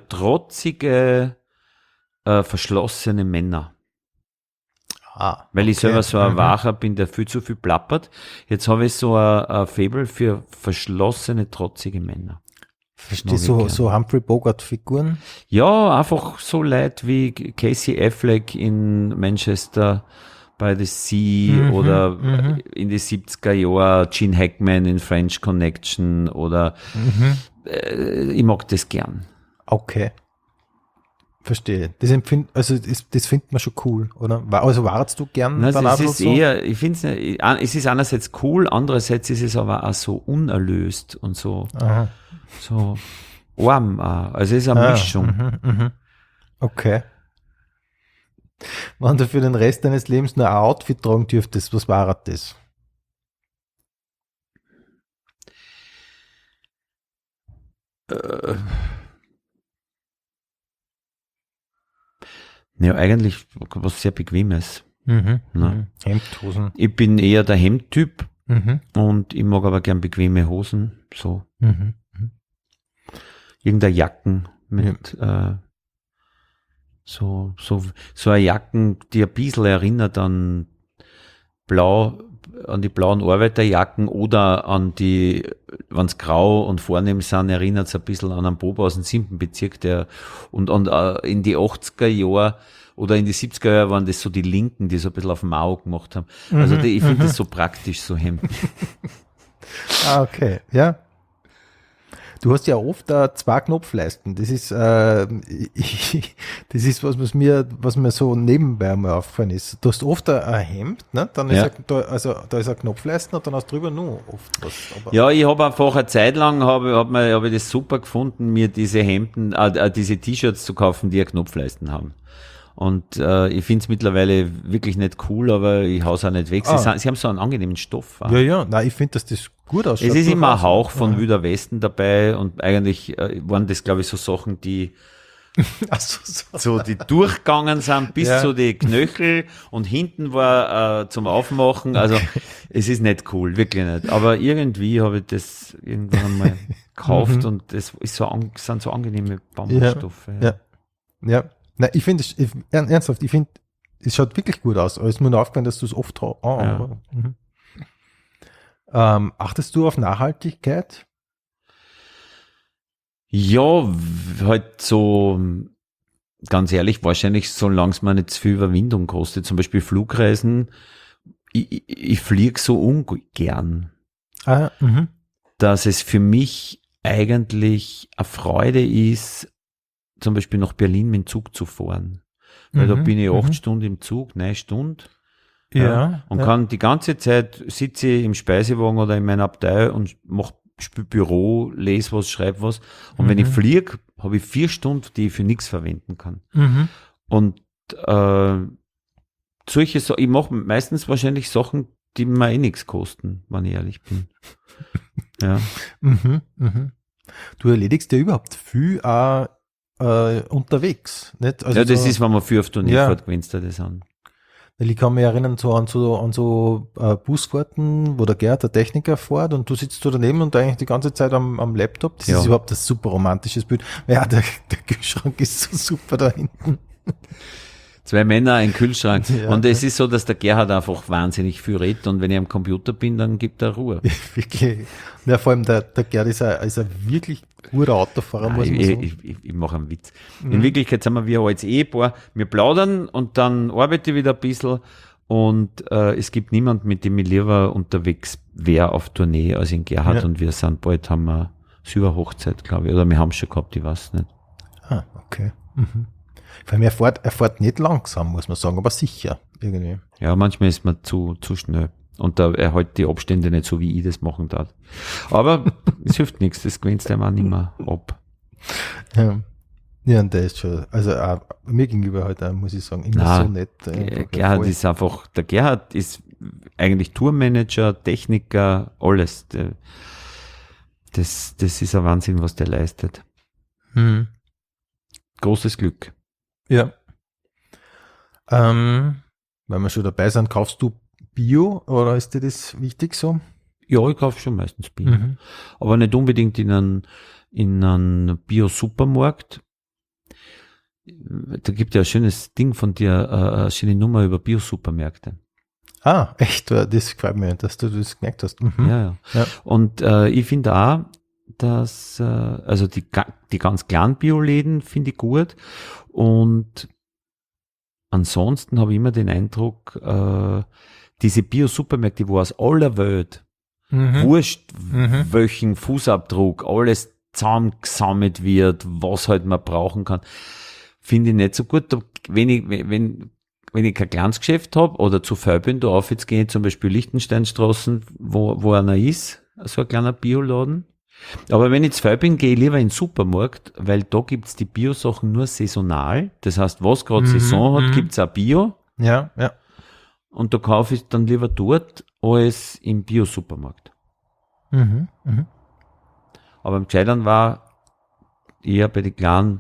S2: verschlossene Männer. Weil ich selber so ein Wacher bin, der viel zu viel plappert. Jetzt habe ich so ein Faible für verschlossene, trotzige Männer.
S1: Verstehst du, so Humphrey Bogart-Figuren?
S2: Ja, einfach so Leute wie Casey Affleck in Manchester by the Sea oder in die 70er Jahre Gene Hackman in French Connection oder ich mag das gern.
S1: Okay. Verstehe. Das findet man schon cool, oder? Also wartest du gern?
S2: Nein, es ist so? Eher, ich finde es ist einerseits cool, andererseits ist es aber auch so unerlöst und so, so warm. Also es ist eine Mischung.
S1: Okay. Wenn du für den Rest deines Lebens nur ein Outfit tragen dürftest, was war das?
S2: Ja, eigentlich was sehr Bequemes.
S1: Hemdhosen.
S2: Ich bin eher der Hemdtyp und ich mag aber gern bequeme Hosen. So. Irgendeine Jacken mit so eine Jacken, die ein bisschen erinnert an die blauen Arbeiterjacken oder an die, wenn es grau und vornehm sind, erinnert es ein bisschen an einen Bob aus dem 7. Bezirk, und in die 80er Jahre oder in die 70er Jahre waren das so die Linken, die so ein bisschen auf Mau gemacht haben. Also ich finde das so praktisch, so Hemden.
S1: Okay, ja. Du hast ja oft 2 Knopfleisten. Das ist was mir so nebenbei mal aufgefallen ist. Du hast oft ein Hemd, ne? Dann ist da ist ein Knopfleisten und dann hast du drüber nur oft was. Aber
S2: ja, ich habe einfach eine Zeit lang hab ich das super gefunden, mir diese Hemden, diese T-Shirts zu kaufen, die ja Knopfleisten haben. Und ich finde es mittlerweile wirklich nicht cool, aber ich hau's auch nicht weg. Sie haben so einen angenehmen Stoff.
S1: Ja, nein, ich finde, dass das gut ausschaut.
S2: Es ist immer ein Hauch von Wilder Westen dabei und eigentlich waren das, glaube ich, so Sachen, die die durchgegangen sind bis zu die Knöchel und hinten war zum Aufmachen. Also es ist nicht cool, wirklich nicht. Aber irgendwie habe ich das irgendwann einmal gekauft und das ist sind so angenehme Bambusstoffe.
S1: Ja. Nein, ich finde es, ernsthaft, es schaut wirklich gut aus. Aber es ist mir nur aufgefallen, dass du es oft achtest du auf Nachhaltigkeit?
S2: Ja, halt so, ganz ehrlich, wahrscheinlich, solange es mir nicht zu viel Überwindung kostet. Zum Beispiel Flugreisen, ich fliege so ungern, dass es für mich eigentlich eine Freude ist, zum Beispiel nach Berlin mit dem Zug zu fahren. Weil da bin ich 8 Stunden im Zug, 9 Stunden. Und kann die ganze Zeit sitze ich im Speisewagen oder in meiner Abteil und spiele Büro, lese was, schreibe was. Und wenn ich fliege, habe ich 4 Stunden, die ich für nichts verwenden kann. Und ich mache meistens wahrscheinlich Sachen, die mir eh nichts kosten, wenn ich ehrlich bin. Ja.
S1: Du erledigst ja überhaupt viel unterwegs. Nicht? Also
S2: das ist, wenn man viel auf Tournee fährt, gewinnst du das an.
S1: Weil ich kann mich erinnern an so Busfahrten, wo der Gerd, der Techniker, fährt und du sitzt so daneben und eigentlich die ganze Zeit am Laptop. Das ist überhaupt ein super romantisches Bild. Ja, der Kühlschrank ist so super da hinten.
S2: 2 Männer, ein Kühlschrank. Und es ist so, dass der Gerhard einfach wahnsinnig viel redet und wenn ich am Computer bin, dann gibt er Ruhe.
S1: Wirklich. Ja, vor allem der Gerhard ist ein wirklich guter Autofahrer, muss man sagen.
S2: Ich mache einen Witz. In Wirklichkeit sind wir wie ein altes Ehepaar. Wir plaudern und dann arbeite ich wieder ein bisschen und es gibt niemand, mit dem ich lieber unterwegs wäre auf Tournee als in Gerhard und wir sind bald, haben wir Silberhochzeit, glaube ich, oder wir haben schon gehabt, ich weiß nicht.
S1: Okay. Weil er fährt nicht langsam, muss man sagen, aber sicher irgendwie.
S2: Ja, manchmal ist man zu schnell. Und er hält die Abstände nicht so, wie ich das machen darf. Aber es hilft nichts, das gewinnst du einem nicht mehr ab.
S1: Ja, und der ist schon, also mir gegenüber halt auch, muss ich sagen, immer so nett.
S2: Gerhard ist einfach, der Gerhard ist eigentlich Tourmanager, Techniker, alles. Das ist ein Wahnsinn, was der leistet. Großes Glück.
S1: Ja. Wenn wir schon dabei sind, kaufst du Bio oder ist dir das wichtig so?
S2: Ja, ich kaufe schon meistens Bio. Aber nicht unbedingt in einen Bio-Supermarkt. Da gibt ja ein schönes Ding von dir, eine schöne Nummer über Bio-Supermärkte.
S1: Ah, echt? Das gefällt mir, dass du das gemerkt hast.
S2: Ja. Und ich finde auch, dass also die ganz kleinen Bioläden finde ich gut. Und ansonsten habe ich immer den Eindruck, diese Bio-Supermärkte, wo aus aller Welt wurscht, welchen Fußabdruck, alles zusammengesammelt wird, was halt man brauchen kann, finde ich nicht so gut. Wenn ich kein kleines Geschäft habe oder zu viel bin, da auf jetzt gehe ich zum Beispiel Liechtensteinstraßen, wo einer ist, so ein kleiner Bioladen. Aber wenn ich zu viel bin, gehe ich lieber in den Supermarkt, weil da gibt's die Bio-Sachen nur saisonal. Das heißt, was gerade Saison hat, gibt's auch Bio.
S1: Ja.
S2: Und da kaufe ich dann lieber dort als im Bio-Supermarkt. Aber im Gescheitern war eher bei den kleinen,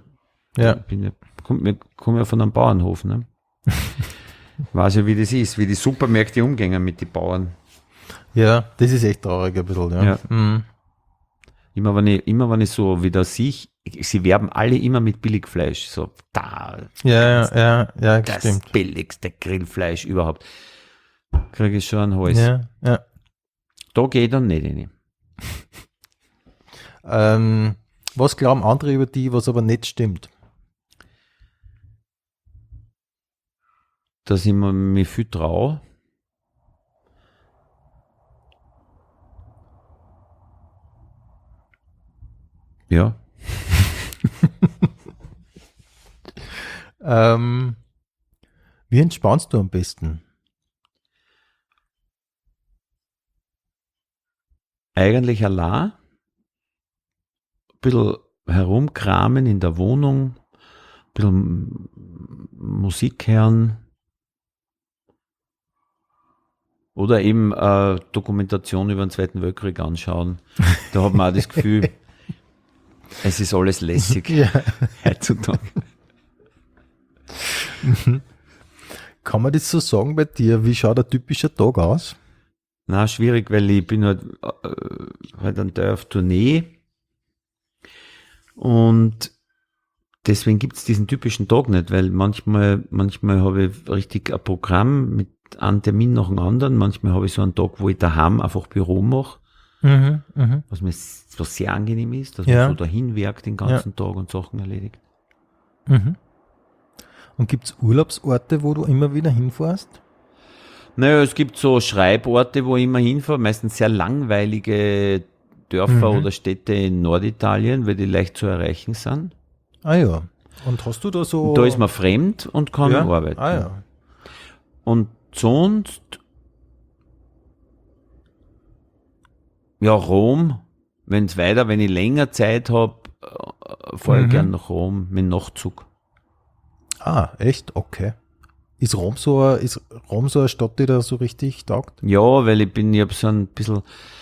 S2: komm ja von einem Bauernhof, ne? Weiß ja, wie das ist, wie die Supermärkte umgehen mit den Bauern.
S1: Ja, das ist echt traurig ein bisschen, ja.
S2: Immer wenn ich so wieder sehe, sie werben alle immer mit Billigfleisch. So,
S1: Ja,
S2: das
S1: stimmt.
S2: billigste Grillfleisch überhaupt. Kriege ich schon einen Hals.
S1: Ja.
S2: Da gehe ich dann nicht rein.
S1: Was glauben andere über die, was aber nicht stimmt?
S2: Dass ich mir viel traue. Ja.
S1: Wie entspannst du am besten?
S2: Eigentlich allein. Ein bisschen herumkramen in der Wohnung. Ein bisschen Musik hören. Oder eben Dokumentation über den Zweiten Weltkrieg anschauen. Da hat man auch das Gefühl, es ist alles lässig heutzutage.
S1: Kann man das so sagen bei dir? Wie schaut ein typischer Tag aus?
S2: Na, schwierig, weil ich bin halt einen Teil auf Tournee und deswegen gibt es diesen typischen Tag nicht, weil manchmal habe ich richtig ein Programm mit einem Termin nach dem anderen, manchmal habe ich so einen Tag, wo ich daheim einfach Büro mache, was sehr angenehm ist, dass man so dahin werkt den ganzen Tag und Sachen erledigt.
S1: Und gibt es Urlaubsorte, wo du immer wieder hinfährst?
S2: Naja, es gibt so Schreiborte, wo ich immer hinfahre, meistens sehr langweilige Dörfer oder Städte in Norditalien, weil die leicht zu erreichen sind.
S1: Ah ja. Und hast du da so...
S2: Und da ist man fremd und kann arbeiten.
S1: Ah ja.
S2: Und sonst... Ja, Rom, wenn ich länger Zeit habe, fahre ich gern nach Rom mit dem Nachtzug.
S1: Ah, echt? Okay. Ist Rom so eine Stadt, die da so richtig taugt?
S2: Ja, weil ich habe so ein bisschen,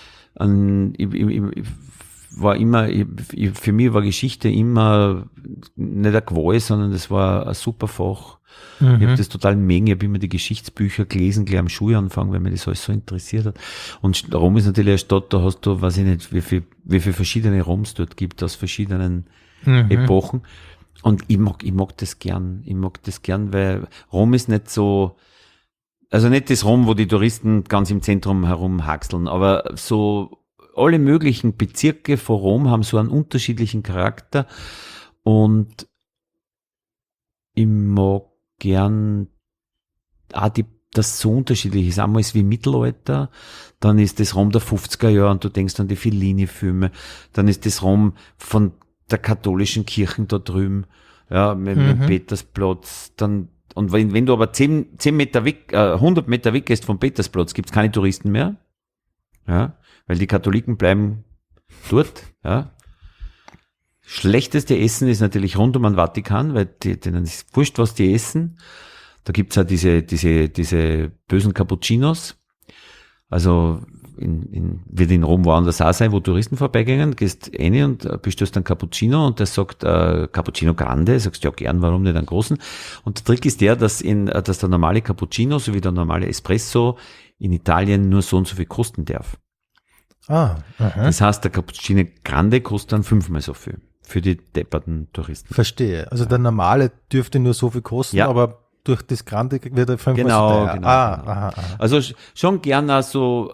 S2: für mich war Geschichte immer nicht ein Qual, sondern das war ein super Fach. Ich habe das total mengen, ich habe immer die Geschichtsbücher gelesen, gleich am Schulanfang, weil mich das alles so interessiert hat. Und Rom ist natürlich eine Stadt, da hast du, weiß ich nicht, wie viel verschiedene Roms dort gibt, aus verschiedenen Epochen. Und ich mag das gern. Ich mag das gern, weil Rom ist nicht so, also nicht das Rom, wo die Touristen ganz im Zentrum herumhaxeln, aber so alle möglichen Bezirke von Rom haben so einen unterschiedlichen Charakter und ich mag gern auch das so unterschiedlich ist. Einmal ist wie Mittelalter, dann ist das Rom der 50er Jahre und du denkst an die Fellini-Filme, dann ist das Rom von der katholischen Kirchen da drüben, ja, mit Petersplatz, dann, und wenn du aber 10 Meter weg, 100 Meter weg gehst vom Petersplatz, gibt's keine Touristen mehr, ja, weil die Katholiken bleiben dort, ja. Schlechteste Essen ist natürlich rund um den Vatikan, weil denen ist wurscht, was die essen. Da gibt's ja diese bösen Cappuccinos. Also, wird in Rom woanders auch sein, wo Touristen vorbeigehen, gehst rein und bestellst einen Cappuccino und der sagt Cappuccino Grande, sagst ja gern, warum nicht einen großen. Und der Trick ist der, dass der normale Cappuccino sowie der normale Espresso in Italien nur so und so viel kosten darf. Das heißt, der Cappuccino Grande kostet dann 5-mal so viel für die depperten Touristen.
S1: Verstehe. Also der normale dürfte nur so viel kosten, aber durch das Grande wird er 5-mal so teuer.
S2: Genau. Also schon gerne auch so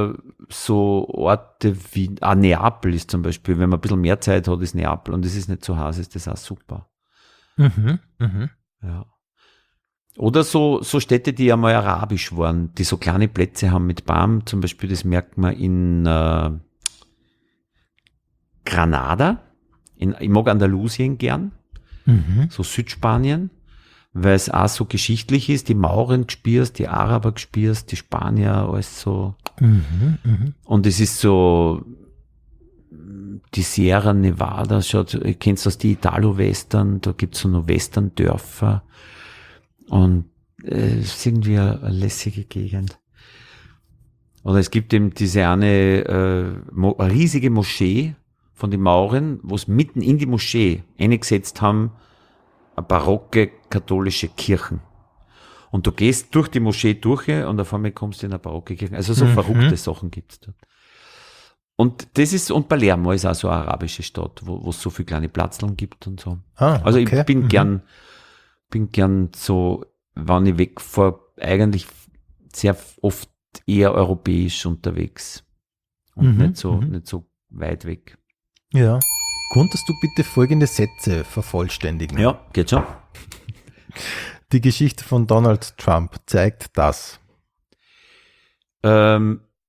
S2: Orte wie Neapel ist zum Beispiel, wenn man ein bisschen mehr Zeit hat, ist Neapel und es ist nicht so heiß, ist das auch super. Ja. Oder so Städte, die einmal arabisch waren, die so kleine Plätze haben mit Baum, zum Beispiel, das merkt man in Granada, ich mag Andalusien gern, so Südspanien, weil es auch so geschichtlich ist, die Mauren gespürst, die Araber gespürst, die Spanier, alles so. Und es ist so, die Sierra Nevada, kennst du das, die Italo-Western, da gibt's so noch Western-Dörfer und es ist irgendwie eine lässige Gegend. Oder es gibt eben diese eine riesige Moschee von den Mauren, wo es mitten in die Moschee eingesetzt haben, eine barocke katholische Kirchen. Und du gehst durch die Moschee durch und auf einmal kommst du in eine barocke Kirche. Also so verrückte Sachen gibt's dort. Und und Palermo ist auch so eine arabische Stadt, wo es so viele kleine Platzln gibt und so. Also ich bin gern so, wenn ich wegfahre, eigentlich sehr oft eher europäisch unterwegs. Und nicht so weit weg.
S1: Ja. Konntest du bitte folgende Sätze vervollständigen?
S2: Ja, geht schon.
S1: Die Geschichte von Donald Trump zeigt das.
S2: Der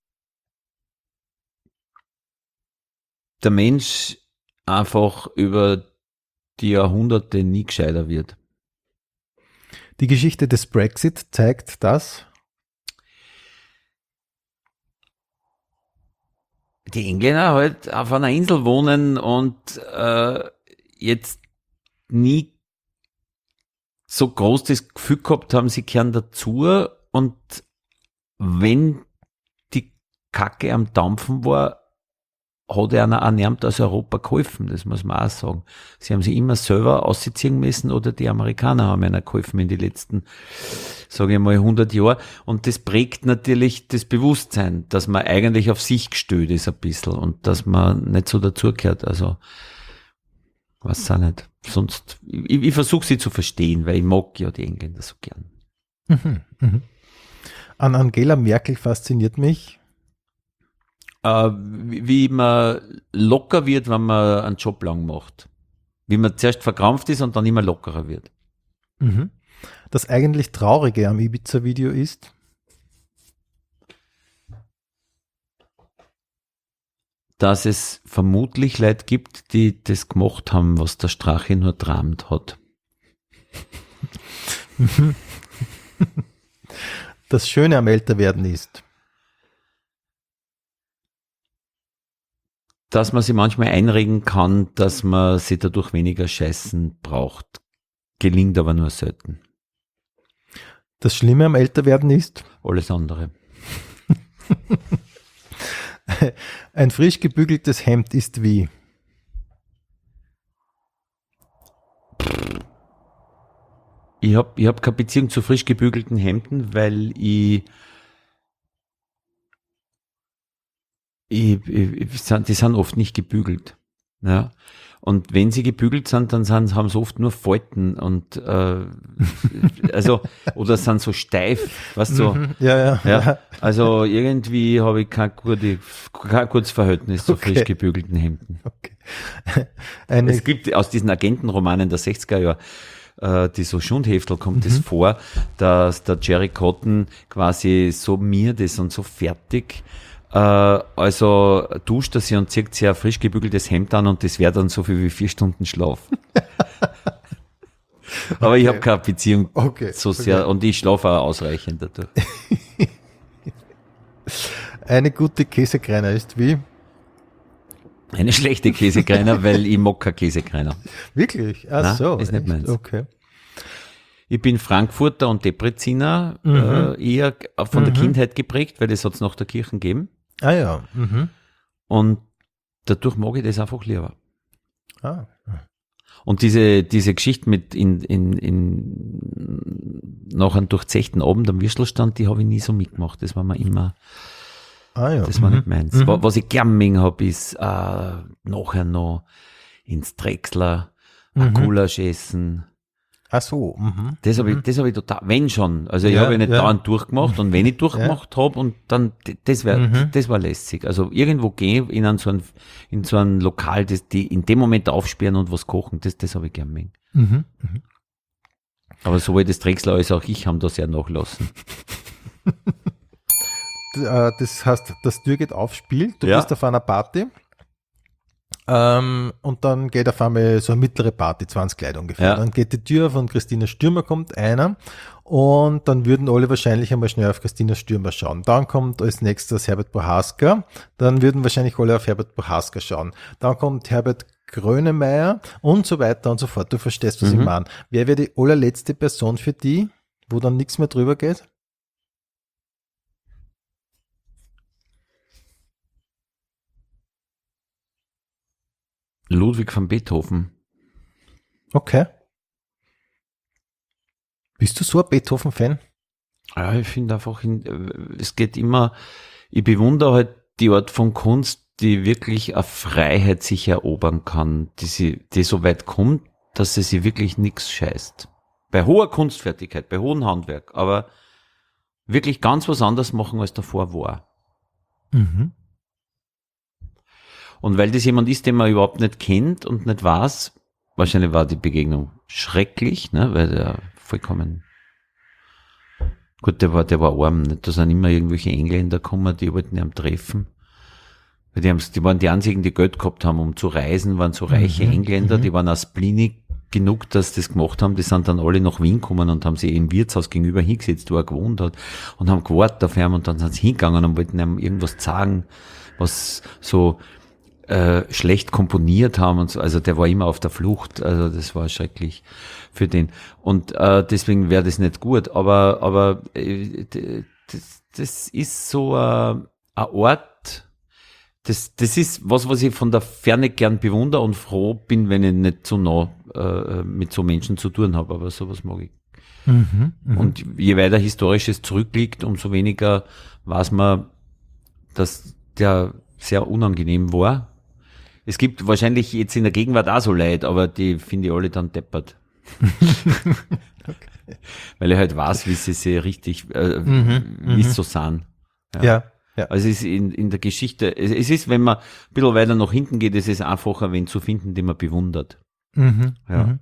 S2: Mensch einfach über die Jahrhunderte nie gescheiter wird.
S1: Die Geschichte des Brexit zeigt das.
S2: Die Engländer halt auf einer Insel wohnen und jetzt nie so groß das Gefühl gehabt haben, sie gehören dazu, und wenn die Kacke am Dampfen war, hat einer ernährt aus Europa geholfen, das muss man auch sagen. Sie haben sich immer selber ausziehen müssen oder die Amerikaner haben ihnen geholfen in die letzten, sage ich mal, 100 Jahre. Und das prägt natürlich das Bewusstsein, dass man eigentlich auf sich gestellt ist ein bisschen und dass man nicht so dazugehört. Also, weiß auch nicht. Sonst, ich versuche sie zu verstehen, weil ich mag ja die Engländer so gern.
S1: An Angela Merkel fasziniert mich,
S2: wie man locker wird, wenn man einen Job lang macht. Wie man zuerst verkrampft ist und dann immer lockerer wird.
S1: Das eigentlich Traurige am Ibiza-Video ist,
S2: dass es vermutlich Leute gibt, die das gemacht haben, was der Strache nur träumt hat.
S1: Das Schöne am Älterwerden ist,
S2: dass man sich manchmal einregen kann, dass man sich dadurch weniger scheißen braucht. Gelingt aber nur selten.
S1: das Schlimme am Älterwerden ist,
S2: Alles andere.
S1: ein frisch gebügeltes Hemd ist wie,
S2: Ich hab keine Beziehung zu frisch gebügelten Hemden, weil die sind oft nicht gebügelt. Ja. Und wenn sie gebügelt sind, dann haben sie oft nur Falten und also oder sind so steif, weißt du? Ja. Also irgendwie habe ich kein gutes Verhältnis zu frisch gebügelten Hemden.
S1: okay.
S2: Es gibt aus diesen Agentenromanen der 60er Jahre, die so Schundheftel kommt es vor, dass der Jerry Cotton quasi so miert ist und so fertig. Also duscht er sich und zieht sich ein frisch gebügeltes Hemd an und das wäre dann so viel wie 4 Stunden Schlaf. Aber ich habe keine Beziehung so sehr und ich schlafe auch ausreichend dadurch.
S1: Eine gute Käsekreiner ist wie?
S2: Eine schlechte Käsekreiner, weil ich mag keine Käsekreiner.
S1: Wirklich? Ach
S2: Nein,
S1: so.
S2: ist nicht meins.
S1: Okay.
S2: Ich bin Frankfurter und Depreziner, eher von der Kindheit geprägt, weil das hat es nach der Kirche gegeben.
S1: Ah ja. Mhm.
S2: Und dadurch mag ich das einfach lieber.
S1: Ah.
S2: Und diese Geschichte mit nach einem durchzechten Abend am Würstelstand, die habe ich nie so mitgemacht. Das war mir immer, das war nicht meins. Was ich gern mengen habe, ist nachher noch ins Drechsler, ein Gulasch essen.
S1: Ach so. Mhm.
S2: Das habe ich total, wenn schon. Also ich habe nicht dauernd durchgemacht und wenn ich durchgemacht habe und dann, das war lässig. Also irgendwo gehen in so ein Lokal, die in dem Moment aufsperren und was kochen, das habe ich gern mengen.
S1: Mhm. Mhm.
S2: Aber sowohl das Drechsler als auch ich haben da sehr nachlassen.
S1: Das heißt, das Tür geht auf, spielt, du
S2: Ja.
S1: bist auf einer Party und dann geht auf einmal so eine mittlere Party, 20 Leute ungefähr.
S2: Ja.
S1: Dann geht die Tür auf und Christina Stürmer kommt einer und dann würden alle wahrscheinlich einmal schnell auf Christina Stürmer schauen. Dann kommt als nächstes Herbert Prohaska, dann würden wahrscheinlich alle auf Herbert Prohaska schauen. Dann kommt Herbert Grönemeyer und so weiter und so fort. Du verstehst, was ich meine. Wer wäre die allerletzte Person für die, wo dann nichts mehr drüber geht?
S2: Ludwig van Beethoven.
S1: Okay. Bist du so ein Beethoven-Fan?
S2: Ja, ich finde einfach, es geht immer, ich bewundere halt die Art von Kunst, die wirklich eine Freiheit sich erobern kann, die so weit kommt, dass sie sich wirklich nichts scheißt. Bei hoher Kunstfertigkeit, bei hohem Handwerk, aber wirklich ganz was anderes machen, als davor war.
S1: Mhm.
S2: Und weil das jemand ist, den man überhaupt nicht kennt und nicht weiß, wahrscheinlich war die Begegnung schrecklich, ne, weil der vollkommen, gut, der war arm, nicht? Da sind immer irgendwelche Engländer gekommen, die wollten ihn treffen. Weil die waren die einzigen, die Geld gehabt haben, um zu reisen, waren so reiche Engländer, die waren auch spleenig genug, dass sie das gemacht haben. Die sind dann alle nach Wien gekommen und haben sich im Wirtshaus gegenüber hingesetzt, wo er gewohnt hat, und haben gewartet auf ihn, und dann sind sie hingegangen und wollten ihm irgendwas sagen, was so schlecht komponiert haben und so. Also der war immer auf der Flucht, also das war schrecklich für den. Und deswegen wäre das nicht gut, aber das ist so ein Ort, das ist was ich von der Ferne gern bewundere und froh bin, wenn ich nicht so nah mit so Menschen zu tun habe, aber sowas mag ich. Und je weiter Historisches zurückliegt, umso weniger weiß man, dass der sehr unangenehm war. Es gibt wahrscheinlich jetzt in der Gegenwart auch so Leute, aber die finde ich alle dann deppert. Okay. Weil ich halt weiß, wie sie richtig, wie es so sind.
S1: Ja.
S2: Also es ist in der Geschichte, es ist, wenn man ein bisschen weiter nach hinten geht, es ist einfacher, wen zu finden, den man bewundert. Ja.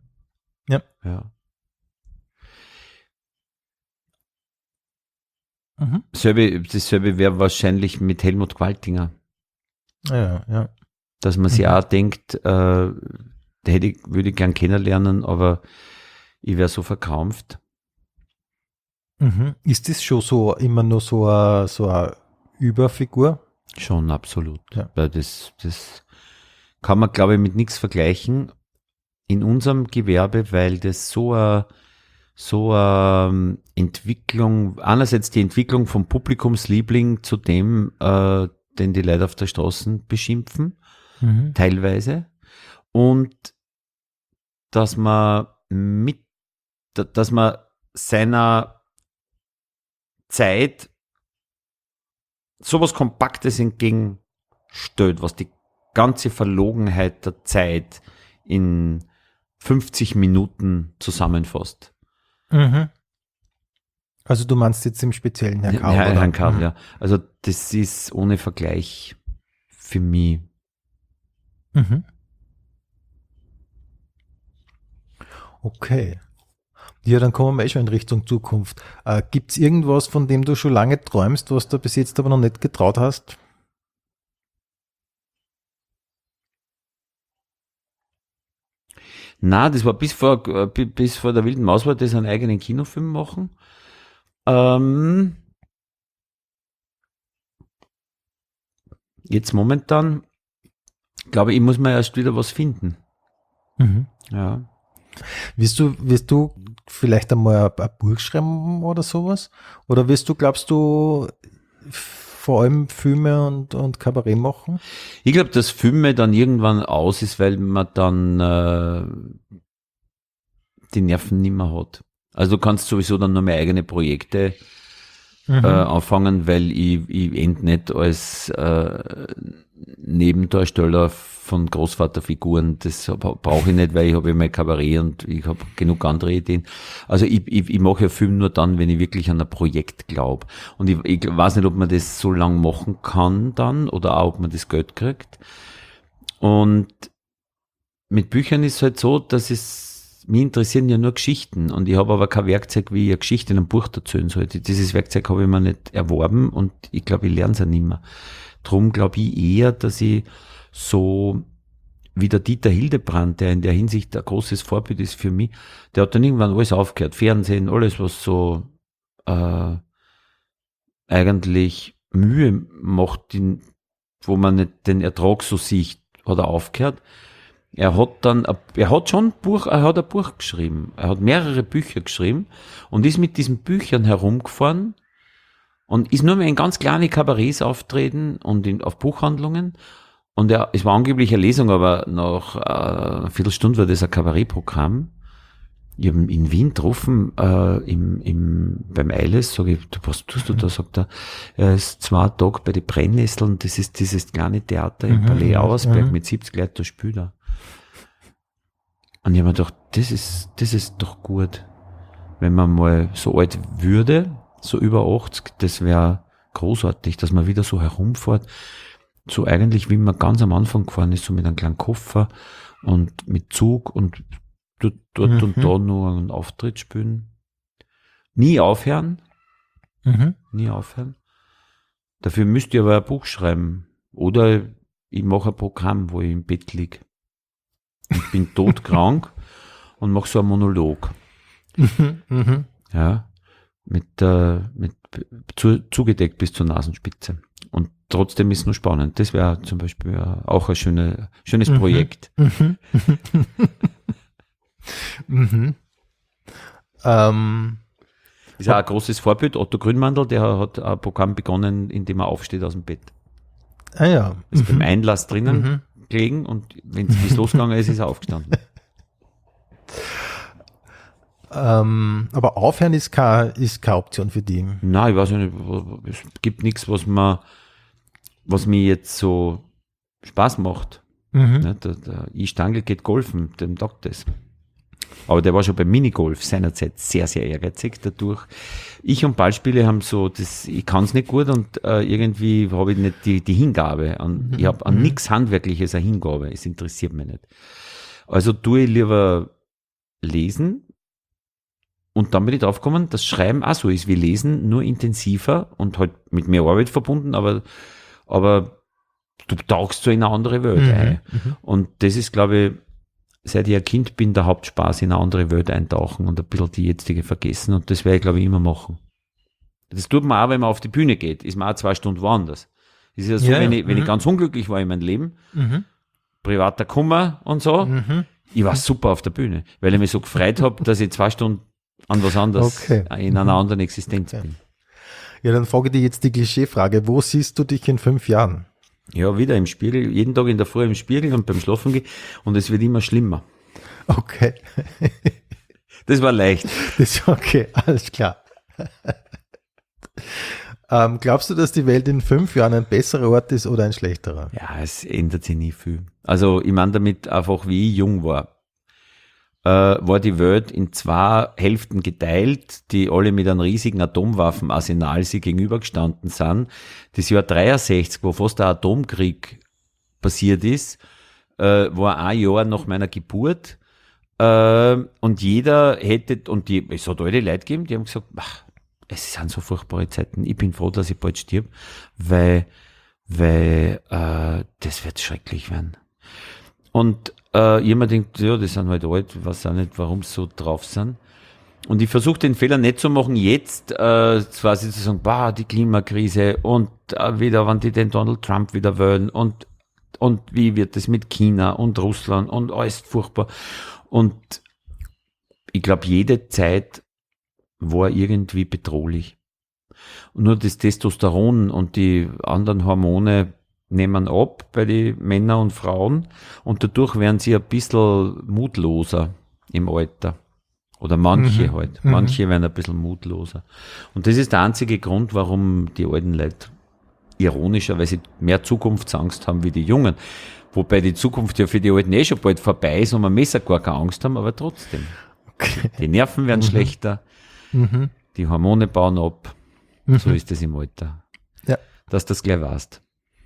S2: Dasselbe wäre wahrscheinlich mit Helmut Qualtinger.
S1: Ja.
S2: Dass man sich auch denkt, würde ich gern kennenlernen, aber ich wäre so verkrampft.
S1: Ist das schon so immer nur so eine Überfigur?
S2: Schon, absolut. Ja. Weil das kann man, glaube ich, mit nichts vergleichen in unserem Gewerbe, weil das so eine Entwicklung, einerseits die Entwicklung vom Publikumsliebling zu dem, den die Leute auf der Straße beschimpfen, teilweise, und dass man seiner Zeit sowas Kompaktes entgegenstellt, was die ganze Verlogenheit der Zeit in 50 Minuten zusammenfasst.
S1: Also du meinst jetzt im speziellen Herrn Karl?
S2: Herrn Karl, ja. Also das ist ohne Vergleich für mich.
S1: Okay. Ja, dann kommen wir schon in Richtung Zukunft. Gibt es irgendwas, von dem du schon lange träumst, was du bis jetzt aber noch nicht getraut hast?
S2: Na, das war bis vor der wilden Maus, war das einen eigenen Kinofilm machen. Jetzt momentan, glaube ich, muss man erst wieder was finden. Ja.
S1: Wirst du vielleicht einmal ein Buch schreiben oder sowas? Oder glaubst du, vor allem Filme und Kabarett machen?
S2: Ich glaube, dass Filme dann irgendwann aus ist, weil man dann die Nerven nicht mehr hat. Also du kannst sowieso dann nur mehr eigene Projekte anfangen, weil ich end nicht als Nebendarsteller von Großvaterfiguren, das brauche ich nicht, weil ich habe ja mein Kabarett und ich habe genug andere Ideen. Also ich mache ja Film nur dann, wenn ich wirklich an ein Projekt glaube. Und ich weiß nicht, ob man das so lang machen kann dann oder auch, ob man das Geld kriegt. Und mit Büchern ist es halt so, dass mich interessieren ja nur Geschichten und ich habe aber kein Werkzeug, wie ich eine Geschichte in einem Buch erzählen sollte. Dieses Werkzeug habe ich mir nicht erworben und ich glaube, ich lerne es ja nicht mehr. Drum glaube ich eher, dass ich so wie der Dieter Hildebrand, der in der Hinsicht ein großes Vorbild ist für mich, der hat dann irgendwann alles aufgehört. Fernsehen, alles, was so eigentlich Mühe macht, wo man nicht den Ertrag so sieht, hat er aufgehört. Er hat ein Buch geschrieben. Er hat mehrere Bücher geschrieben und ist mit diesen Büchern herumgefahren und ist nur mehr in ganz kleine Kabarets auftreten und auf Buchhandlungen. Und es war angeblich eine Lesung, aber nach einer Viertelstunde war das ein Kabarettprogramm. Ich habe ihn in Wien getroffen, beim Eiles, sage ich, was tust du da? Sagt er ist 2 Tage bei den Brennnesseln, das ist dieses kleine Theater im Palais Auersberg mit 70 Leuten, da spielt er. Und ich habe mir gedacht, das ist doch gut, wenn man mal so alt würde, so über 80, das wäre großartig, dass man wieder so herumfährt, so eigentlich wie man ganz am Anfang gefahren ist, so mit einem kleinen Koffer und mit Zug und dort und da nur einen Auftritt spielen. Nie aufhören. Nie aufhören. Dafür müsst ihr aber ein Buch schreiben. Oder ich mache ein Programm, wo ich im Bett liege. Ich bin todkrank und mache so einen Monolog. Ja. Zugedeckt bis zur Nasenspitze. Und trotzdem ist es nur spannend. Das wäre zum Beispiel auch ein schönes Projekt. Ist auch ein großes Vorbild. Otto Grünmandl, der hat ein Programm begonnen, in dem er aufsteht aus dem Bett.
S1: Ah ja.
S2: Ist beim Einlass drinnen gelegen und wenn es losgegangen ist, ist er aufgestanden.
S1: Aber aufhören ist keine Option für die.
S2: Nein, ich weiß nicht, es gibt nichts, was mir jetzt so Spaß macht. Der Stangl geht golfen, dem taugt das. Aber der war schon beim Minigolf seinerzeit sehr, sehr ehrgeizig dadurch. Ich und Ballspiele haben so, ich kann es nicht gut und irgendwie habe ich nicht die Hingabe. Ich habe an nichts Handwerkliches eine Hingabe. Es interessiert mich nicht. Also tue ich lieber lesen und dann bin ich draufgekommen, dass Schreiben auch so ist wie Lesen, nur intensiver und halt mit mehr Arbeit verbunden, aber du tauchst so in eine andere Welt ein. Und das ist, glaube ich, seit ich ein Kind bin, der Hauptspaß, in eine andere Welt eintauchen und ein bisschen die jetzige vergessen. Und das werde ich, glaube ich, immer machen. Das tut man auch, wenn man auf die Bühne geht. Ist man auch 2 Stunden woanders. Es ist ja so, wenn ich ganz unglücklich war in meinem Leben, privater Kummer und so, ich war super auf der Bühne, weil ich mich so gefreut habe, dass ich 2 Stunden an was anderes, in einer anderen Existenz bin.
S1: Ja, dann frage ich dich jetzt die Klischeefrage. Wo siehst du dich in 5 Jahren?
S2: Ja, wieder im Spiegel, jeden Tag in der Früh im Spiegel und beim Schlafen gehen und es wird immer schlimmer.
S1: Okay.
S2: Das war leicht.
S1: Das ist okay, alles klar. Glaubst du, dass die Welt in 5 Jahren ein besserer Ort ist oder ein schlechterer?
S2: Ja, es ändert sich nie viel. Also ich meine damit einfach, wie ich jung war die Welt in 2 Hälften geteilt, die alle mit einem riesigen Atomwaffenarsenal sich gegenübergestanden sind. Das Jahr 63, wo fast der Atomkrieg passiert ist, war ein Jahr nach meiner Geburt. Und jeder hätte, es hat alle Leute gegeben, die haben gesagt, es sind so furchtbare Zeiten, ich bin froh, dass ich bald stirb, weil das wird schrecklich werden. Und jemand denkt, ja, die sind halt alt, ich weiß auch nicht, warum sie so drauf sind. Und ich versuche den Fehler nicht zu machen, jetzt quasi zu sagen, die Klimakrise und wieder, wann die den Donald Trump wieder wählen und wie wird es mit China und Russland und alles furchtbar. Und ich glaube, jede Zeit war irgendwie bedrohlich. Und nur das Testosteron und die anderen Hormone nehmen ab bei den Männern und Frauen und dadurch werden sie ein bisschen mutloser im Alter. Oder manche halt. Manche werden ein bisschen mutloser. Und das ist der einzige Grund, warum die alten Leute ironischerweise mehr Zukunftsangst haben wie die Jungen. Wobei die Zukunft ja für die Alten schon bald vorbei ist und man Messer gar keine Angst haben, aber trotzdem. Okay. Die Nerven werden schlechter, die Hormone bauen ab. So ist es im Alter.
S1: Ja.
S2: Dass du das gleich weißt.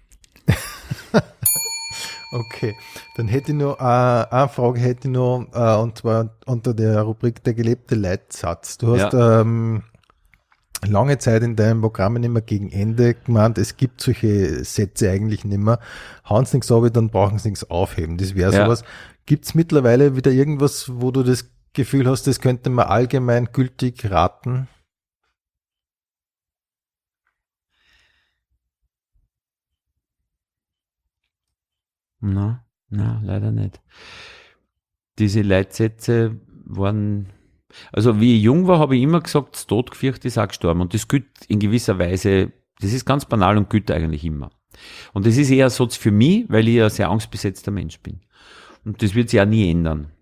S1: Okay, dann hätte ich noch eine Frage und zwar unter der Rubrik der gelebte Leitsatz. Du hast lange Zeit in deinen Programmen immer gegen Ende gemeint, es gibt solche Sätze eigentlich nicht mehr. Hauen sie nichts ab, dann brauchen sie nichts aufheben. Das wäre sowas. Gibt es mittlerweile wieder irgendwas, wo du das Gefühl hast, das könnte man allgemein gültig raten?
S2: Na, leider nicht. Diese Leitsätze waren, also wie ich jung war, habe ich immer gesagt, das Tod gefürchtet ist auch gestorben. Und das gilt in gewisser Weise, das ist ganz banal und gilt eigentlich immer. Und das ist eher ein Satz für mich, weil ich ein sehr angstbesetzter Mensch bin. Und das wird sich auch nie ändern.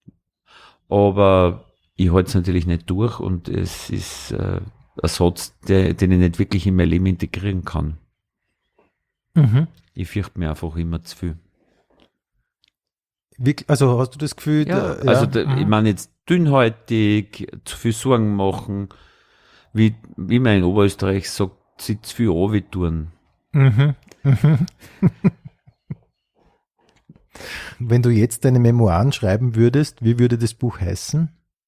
S2: Aber ich halte es natürlich nicht durch und es ist ein Satz, den ich nicht wirklich in mein Leben integrieren kann. Ich fürchte mir einfach immer zu viel.
S1: Also hast du das Gefühl?
S2: Ich meine jetzt dünnhäutig, zu viel Sorgen machen, wie man in Oberösterreich sagt, sich zu viel runtertun.
S1: Wenn du jetzt deine Memoiren schreiben würdest, wie würde das Buch heißen?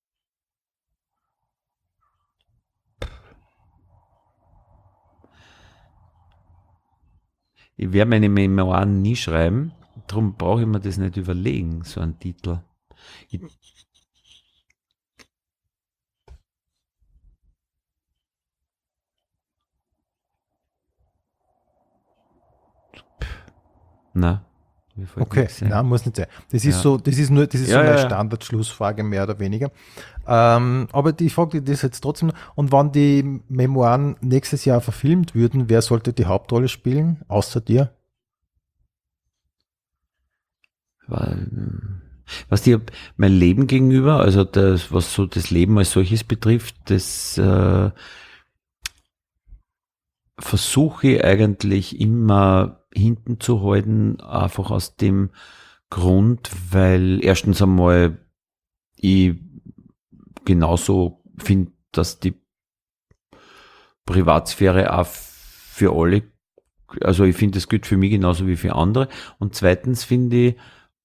S2: Ich werde meine Memoiren nie schreiben, darum brauche ich mir das nicht überlegen, so einen Titel.
S1: Okay, nein, muss nicht sein. Das ist so eine Standardschlussfrage, mehr oder weniger. Aber die Frage, die ist jetzt trotzdem, und wann die Memoiren nächstes Jahr verfilmt würden, wer sollte die Hauptrolle spielen, außer dir?
S2: Was dir mein Leben gegenüber, also das, was so das Leben als solches betrifft, das versuche ich eigentlich immer hinten zu halten, einfach aus dem Grund, weil erstens einmal ich genauso finde, dass die Privatsphäre auch für alle, also ich finde, das gilt für mich genauso wie für andere. Und zweitens finde ich,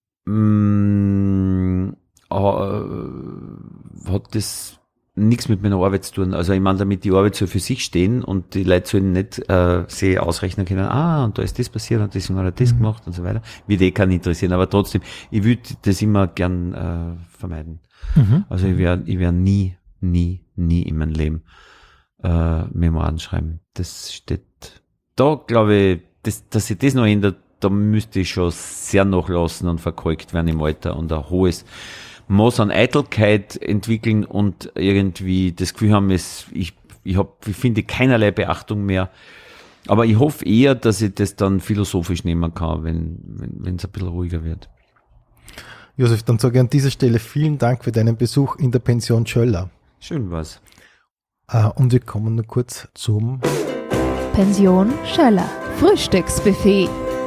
S2: hat das nichts mit meiner Arbeit zu tun. Also ich meine, damit die Arbeit soll für sich stehen und die Leute sollen nicht sich ausrechnen können, und da ist das passiert und deswegen hat er das gemacht und so weiter. Wie die kann interessieren, aber trotzdem, ich würde das immer gern vermeiden. Also ich werde nie in meinem Leben Memoiren schreiben. Das steht, da glaube ich, dass sich das noch ändert, da müsste ich schon sehr nachlassen und verkalkt werden im Alter und ein hohes Maß an Eitelkeit entwickeln und irgendwie das Gefühl haben, ich finde keinerlei Beachtung mehr. Aber ich hoffe eher, dass ich das dann philosophisch nehmen kann, wenn es ein bisschen ruhiger wird.
S1: Josef, dann sage ich an dieser Stelle vielen Dank für deinen Besuch in der Pension Schöller.
S2: Schön war's.
S1: Und wir kommen nur kurz zum
S3: Pension Schöller. Frühstücksbuffet.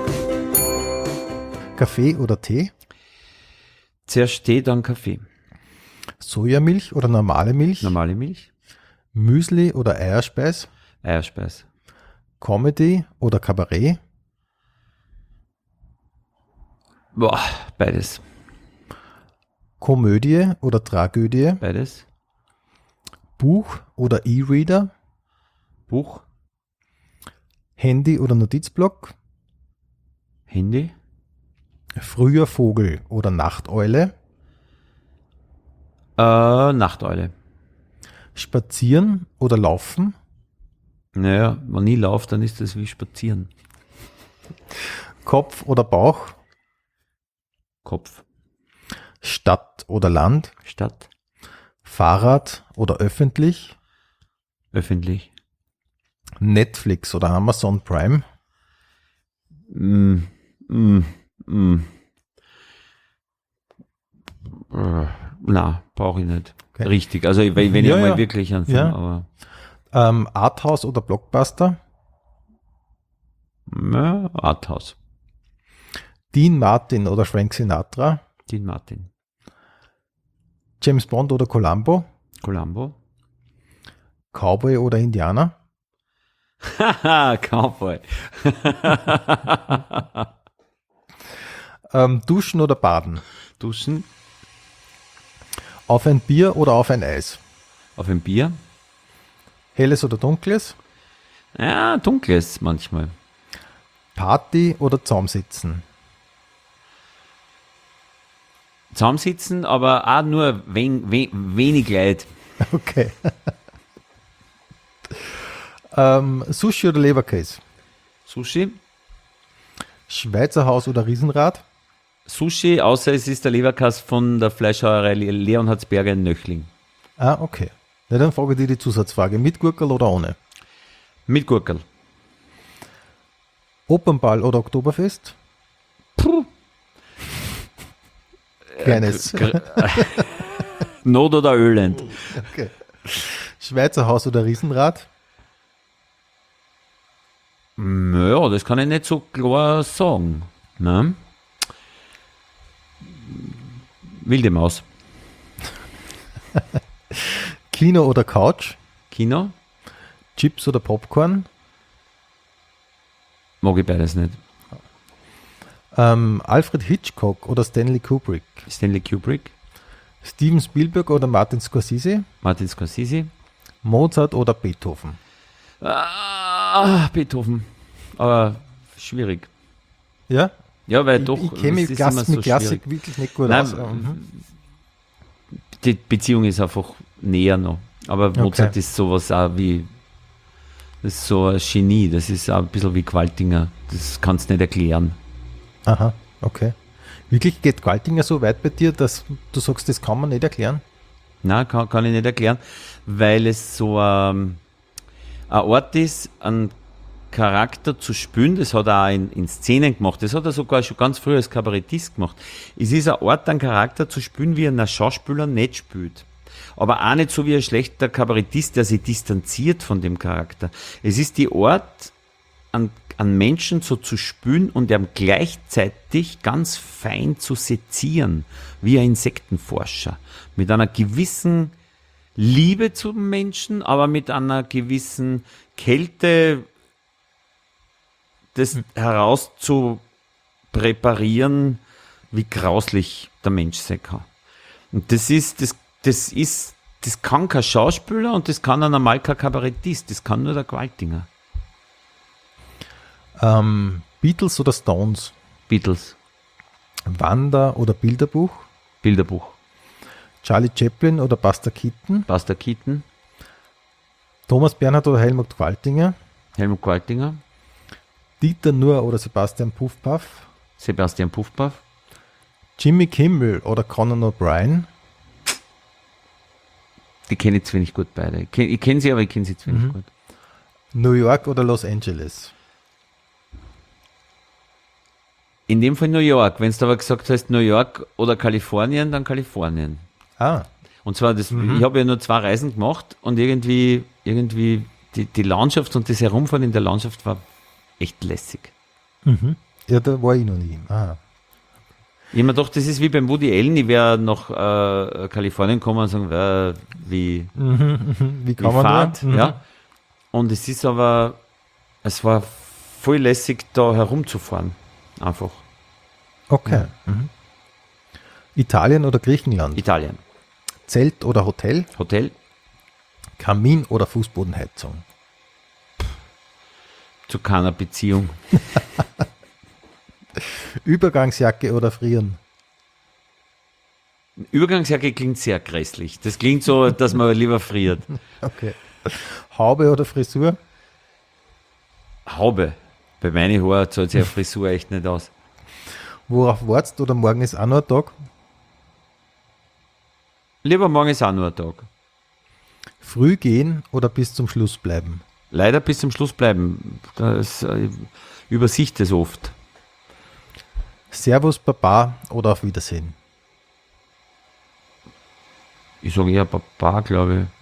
S1: Kaffee oder Tee?
S2: Zuerst Tee, dann Kaffee.
S1: Sojamilch oder normale Milch?
S2: Normale Milch.
S1: Müsli oder Eierspeis?
S2: Eierspeis.
S1: Comedy oder Kabarett?
S2: Beides.
S1: Komödie oder Tragödie?
S2: Beides.
S1: Buch oder E-Reader?
S2: Buch.
S1: Handy oder Notizblock?
S2: Handy.
S1: Früher Vogel oder Nachteule?
S2: Nachteule.
S1: Spazieren oder laufen?
S2: Naja, wenn ich laufe, dann ist das wie spazieren.
S1: Kopf oder Bauch?
S2: Kopf.
S1: Stadt oder Land?
S2: Stadt.
S1: Fahrrad oder öffentlich?
S2: Öffentlich.
S1: Netflix oder Amazon Prime?
S2: Na, brauche ich nicht.
S1: Okay.
S2: Richtig, also wenn ich mal wirklich anfange, aber
S1: Arthouse oder Blockbuster?
S2: Arthouse.
S1: Dean Martin oder Frank Sinatra?
S2: Dean Martin.
S1: James Bond oder Columbo?
S2: Columbo.
S1: Cowboy oder Indianer?
S2: Haha, Cowboy.
S1: Duschen oder Baden?
S2: Duschen.
S1: Auf ein Bier oder auf ein Eis?
S2: Auf ein Bier.
S1: Helles oder dunkles?
S2: Ja, dunkles manchmal.
S1: Party oder Zaumsitzen?
S2: Zusammensitzen, aber auch nur wenig Leid.
S1: Okay. Sushi oder Leberkäse?
S2: Sushi.
S1: Schweizer Haus oder Riesenrad?
S2: Sushi, außer es ist der Leberkäse von der Fleischhauerei Leonhardsberger in Nöchling.
S1: Ah, okay. Na, dann frage ich dir die Zusatzfrage. Mit Gurkel oder ohne?
S2: Mit Gurkel.
S1: Opernball oder Oktoberfest?
S2: Puh.
S1: Keines.
S2: Not oder Öland.
S1: Okay. Schweizer Haus oder Riesenrad?
S2: Ja, das kann ich nicht so klar sagen. Ne? Wilde Maus.
S1: Kino oder Couch?
S2: Kino?
S1: Chips oder Popcorn?
S2: Mag ich beides nicht.
S1: Alfred Hitchcock oder Stanley Kubrick?
S2: Stanley Kubrick.
S1: Steven Spielberg oder Martin Scorsese?
S2: Martin Scorsese.
S1: Mozart oder Beethoven?
S2: Beethoven. Aber schwierig.
S1: Ja?
S2: Ja, weil
S1: Ich kenne mich
S2: es ist immer
S1: mit
S2: so
S1: Klassik
S2: schwierig.
S1: wirklich nicht gut
S2: Nein,
S1: aus.
S2: Die Beziehung ist einfach näher noch. Aber Mozart ist sowas auch wie, das ist so ein Genie, das ist auch ein bisschen wie Qualtinger. Das kannst du nicht erklären.
S1: Aha, okay. Wirklich geht Qualtinger so weit bei dir, dass du sagst, das kann man nicht erklären?
S2: Nein, kann ich nicht erklären, weil es so ein Ort ist, einen Charakter zu spielen. Das hat er auch in Szenen gemacht. Das hat er sogar schon ganz früh als Kabarettist gemacht. Es ist ein Ort, einen Charakter zu spielen, wie ein Schauspieler nicht spielt. Aber auch nicht so wie ein schlechter Kabarettist, der sich distanziert von dem Charakter. Es ist die Art, an Menschen so zu spülen und ihm gleichzeitig ganz fein zu sezieren, wie ein Insektenforscher. Mit einer gewissen Liebe zum Menschen, aber mit einer gewissen Kälte, das heraus zu präparieren, wie grauslich der Mensch sein kann. Und das kann kein Schauspieler und das kann ein normal kein Kabarettist, das kann nur der Qualtinger.
S1: Beatles oder Stones?
S2: Beatles.
S1: Wander oder Bilderbuch?
S2: Bilderbuch.
S1: Charlie Chaplin oder Buster Keaton?
S2: Buster Keaton.
S1: Thomas Bernhard oder Helmut Qualtinger?
S2: Helmut Qualtinger.
S1: Dieter Nuhr oder Sebastian Puffpaff?
S2: Sebastian Puffpaff.
S1: Jimmy Kimmel oder Conan O'Brien?
S2: Die kenne ich zu wenig gut beide. Ich kenne sie, aber ich kenne sie zu wenig gut.
S1: New York oder Los Angeles?
S2: In dem Fall New York. Wenn du aber gesagt hast New York oder Kalifornien, dann Kalifornien.
S1: Ah.
S2: Und zwar, ich habe ja nur 2 Reisen gemacht und irgendwie die Landschaft und das Herumfahren in der Landschaft war echt lässig.
S1: Mhm. Ja, da war ich noch nie. Aha.
S2: Ich habe mir gedacht, das ist wie beim Woody Allen, ich wäre nach Kalifornien kommen und sagen, wie
S1: kann man
S2: Fahrt,
S1: nur?
S2: ja. Und es war voll lässig, da herumzufahren. Einfach.
S1: Okay. Mhm. Italien oder Griechenland?
S2: Italien.
S1: Zelt oder Hotel?
S2: Hotel.
S1: Kamin oder Fußbodenheizung?
S2: Zu keiner Beziehung.
S1: Übergangsjacke oder frieren?
S2: Übergangsjacke klingt sehr grässlich. Das klingt so, dass man lieber friert.
S1: Okay. Haube oder Frisur?
S2: Haube. Bei meinen Haaren zahlt sich eine Frisur echt nicht aus.
S1: Worauf wartest oder morgen ist auch noch ein Tag?
S2: Lieber morgen ist auch nur ein Tag.
S1: Früh gehen oder bis zum Schluss bleiben?
S2: leider bis zum Schluss bleiben. Das übersicht es oft.
S1: Servus, Baba oder auf Wiedersehen?
S2: Ich sage eher Baba, glaube ich.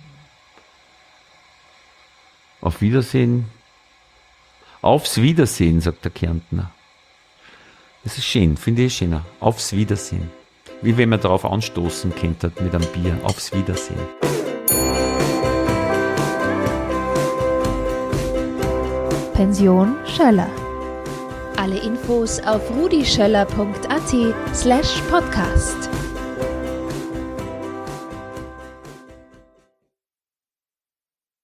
S2: Auf Wiedersehen. Aufs Wiedersehen, sagt der Kärntner. Das ist schön, finde ich schöner. Aufs Wiedersehen. Wie wenn man darauf anstoßen könnte mit einem Bier. Aufs Wiedersehen.
S3: Pension Schöller. Alle Infos auf rudischöller.at/podcast.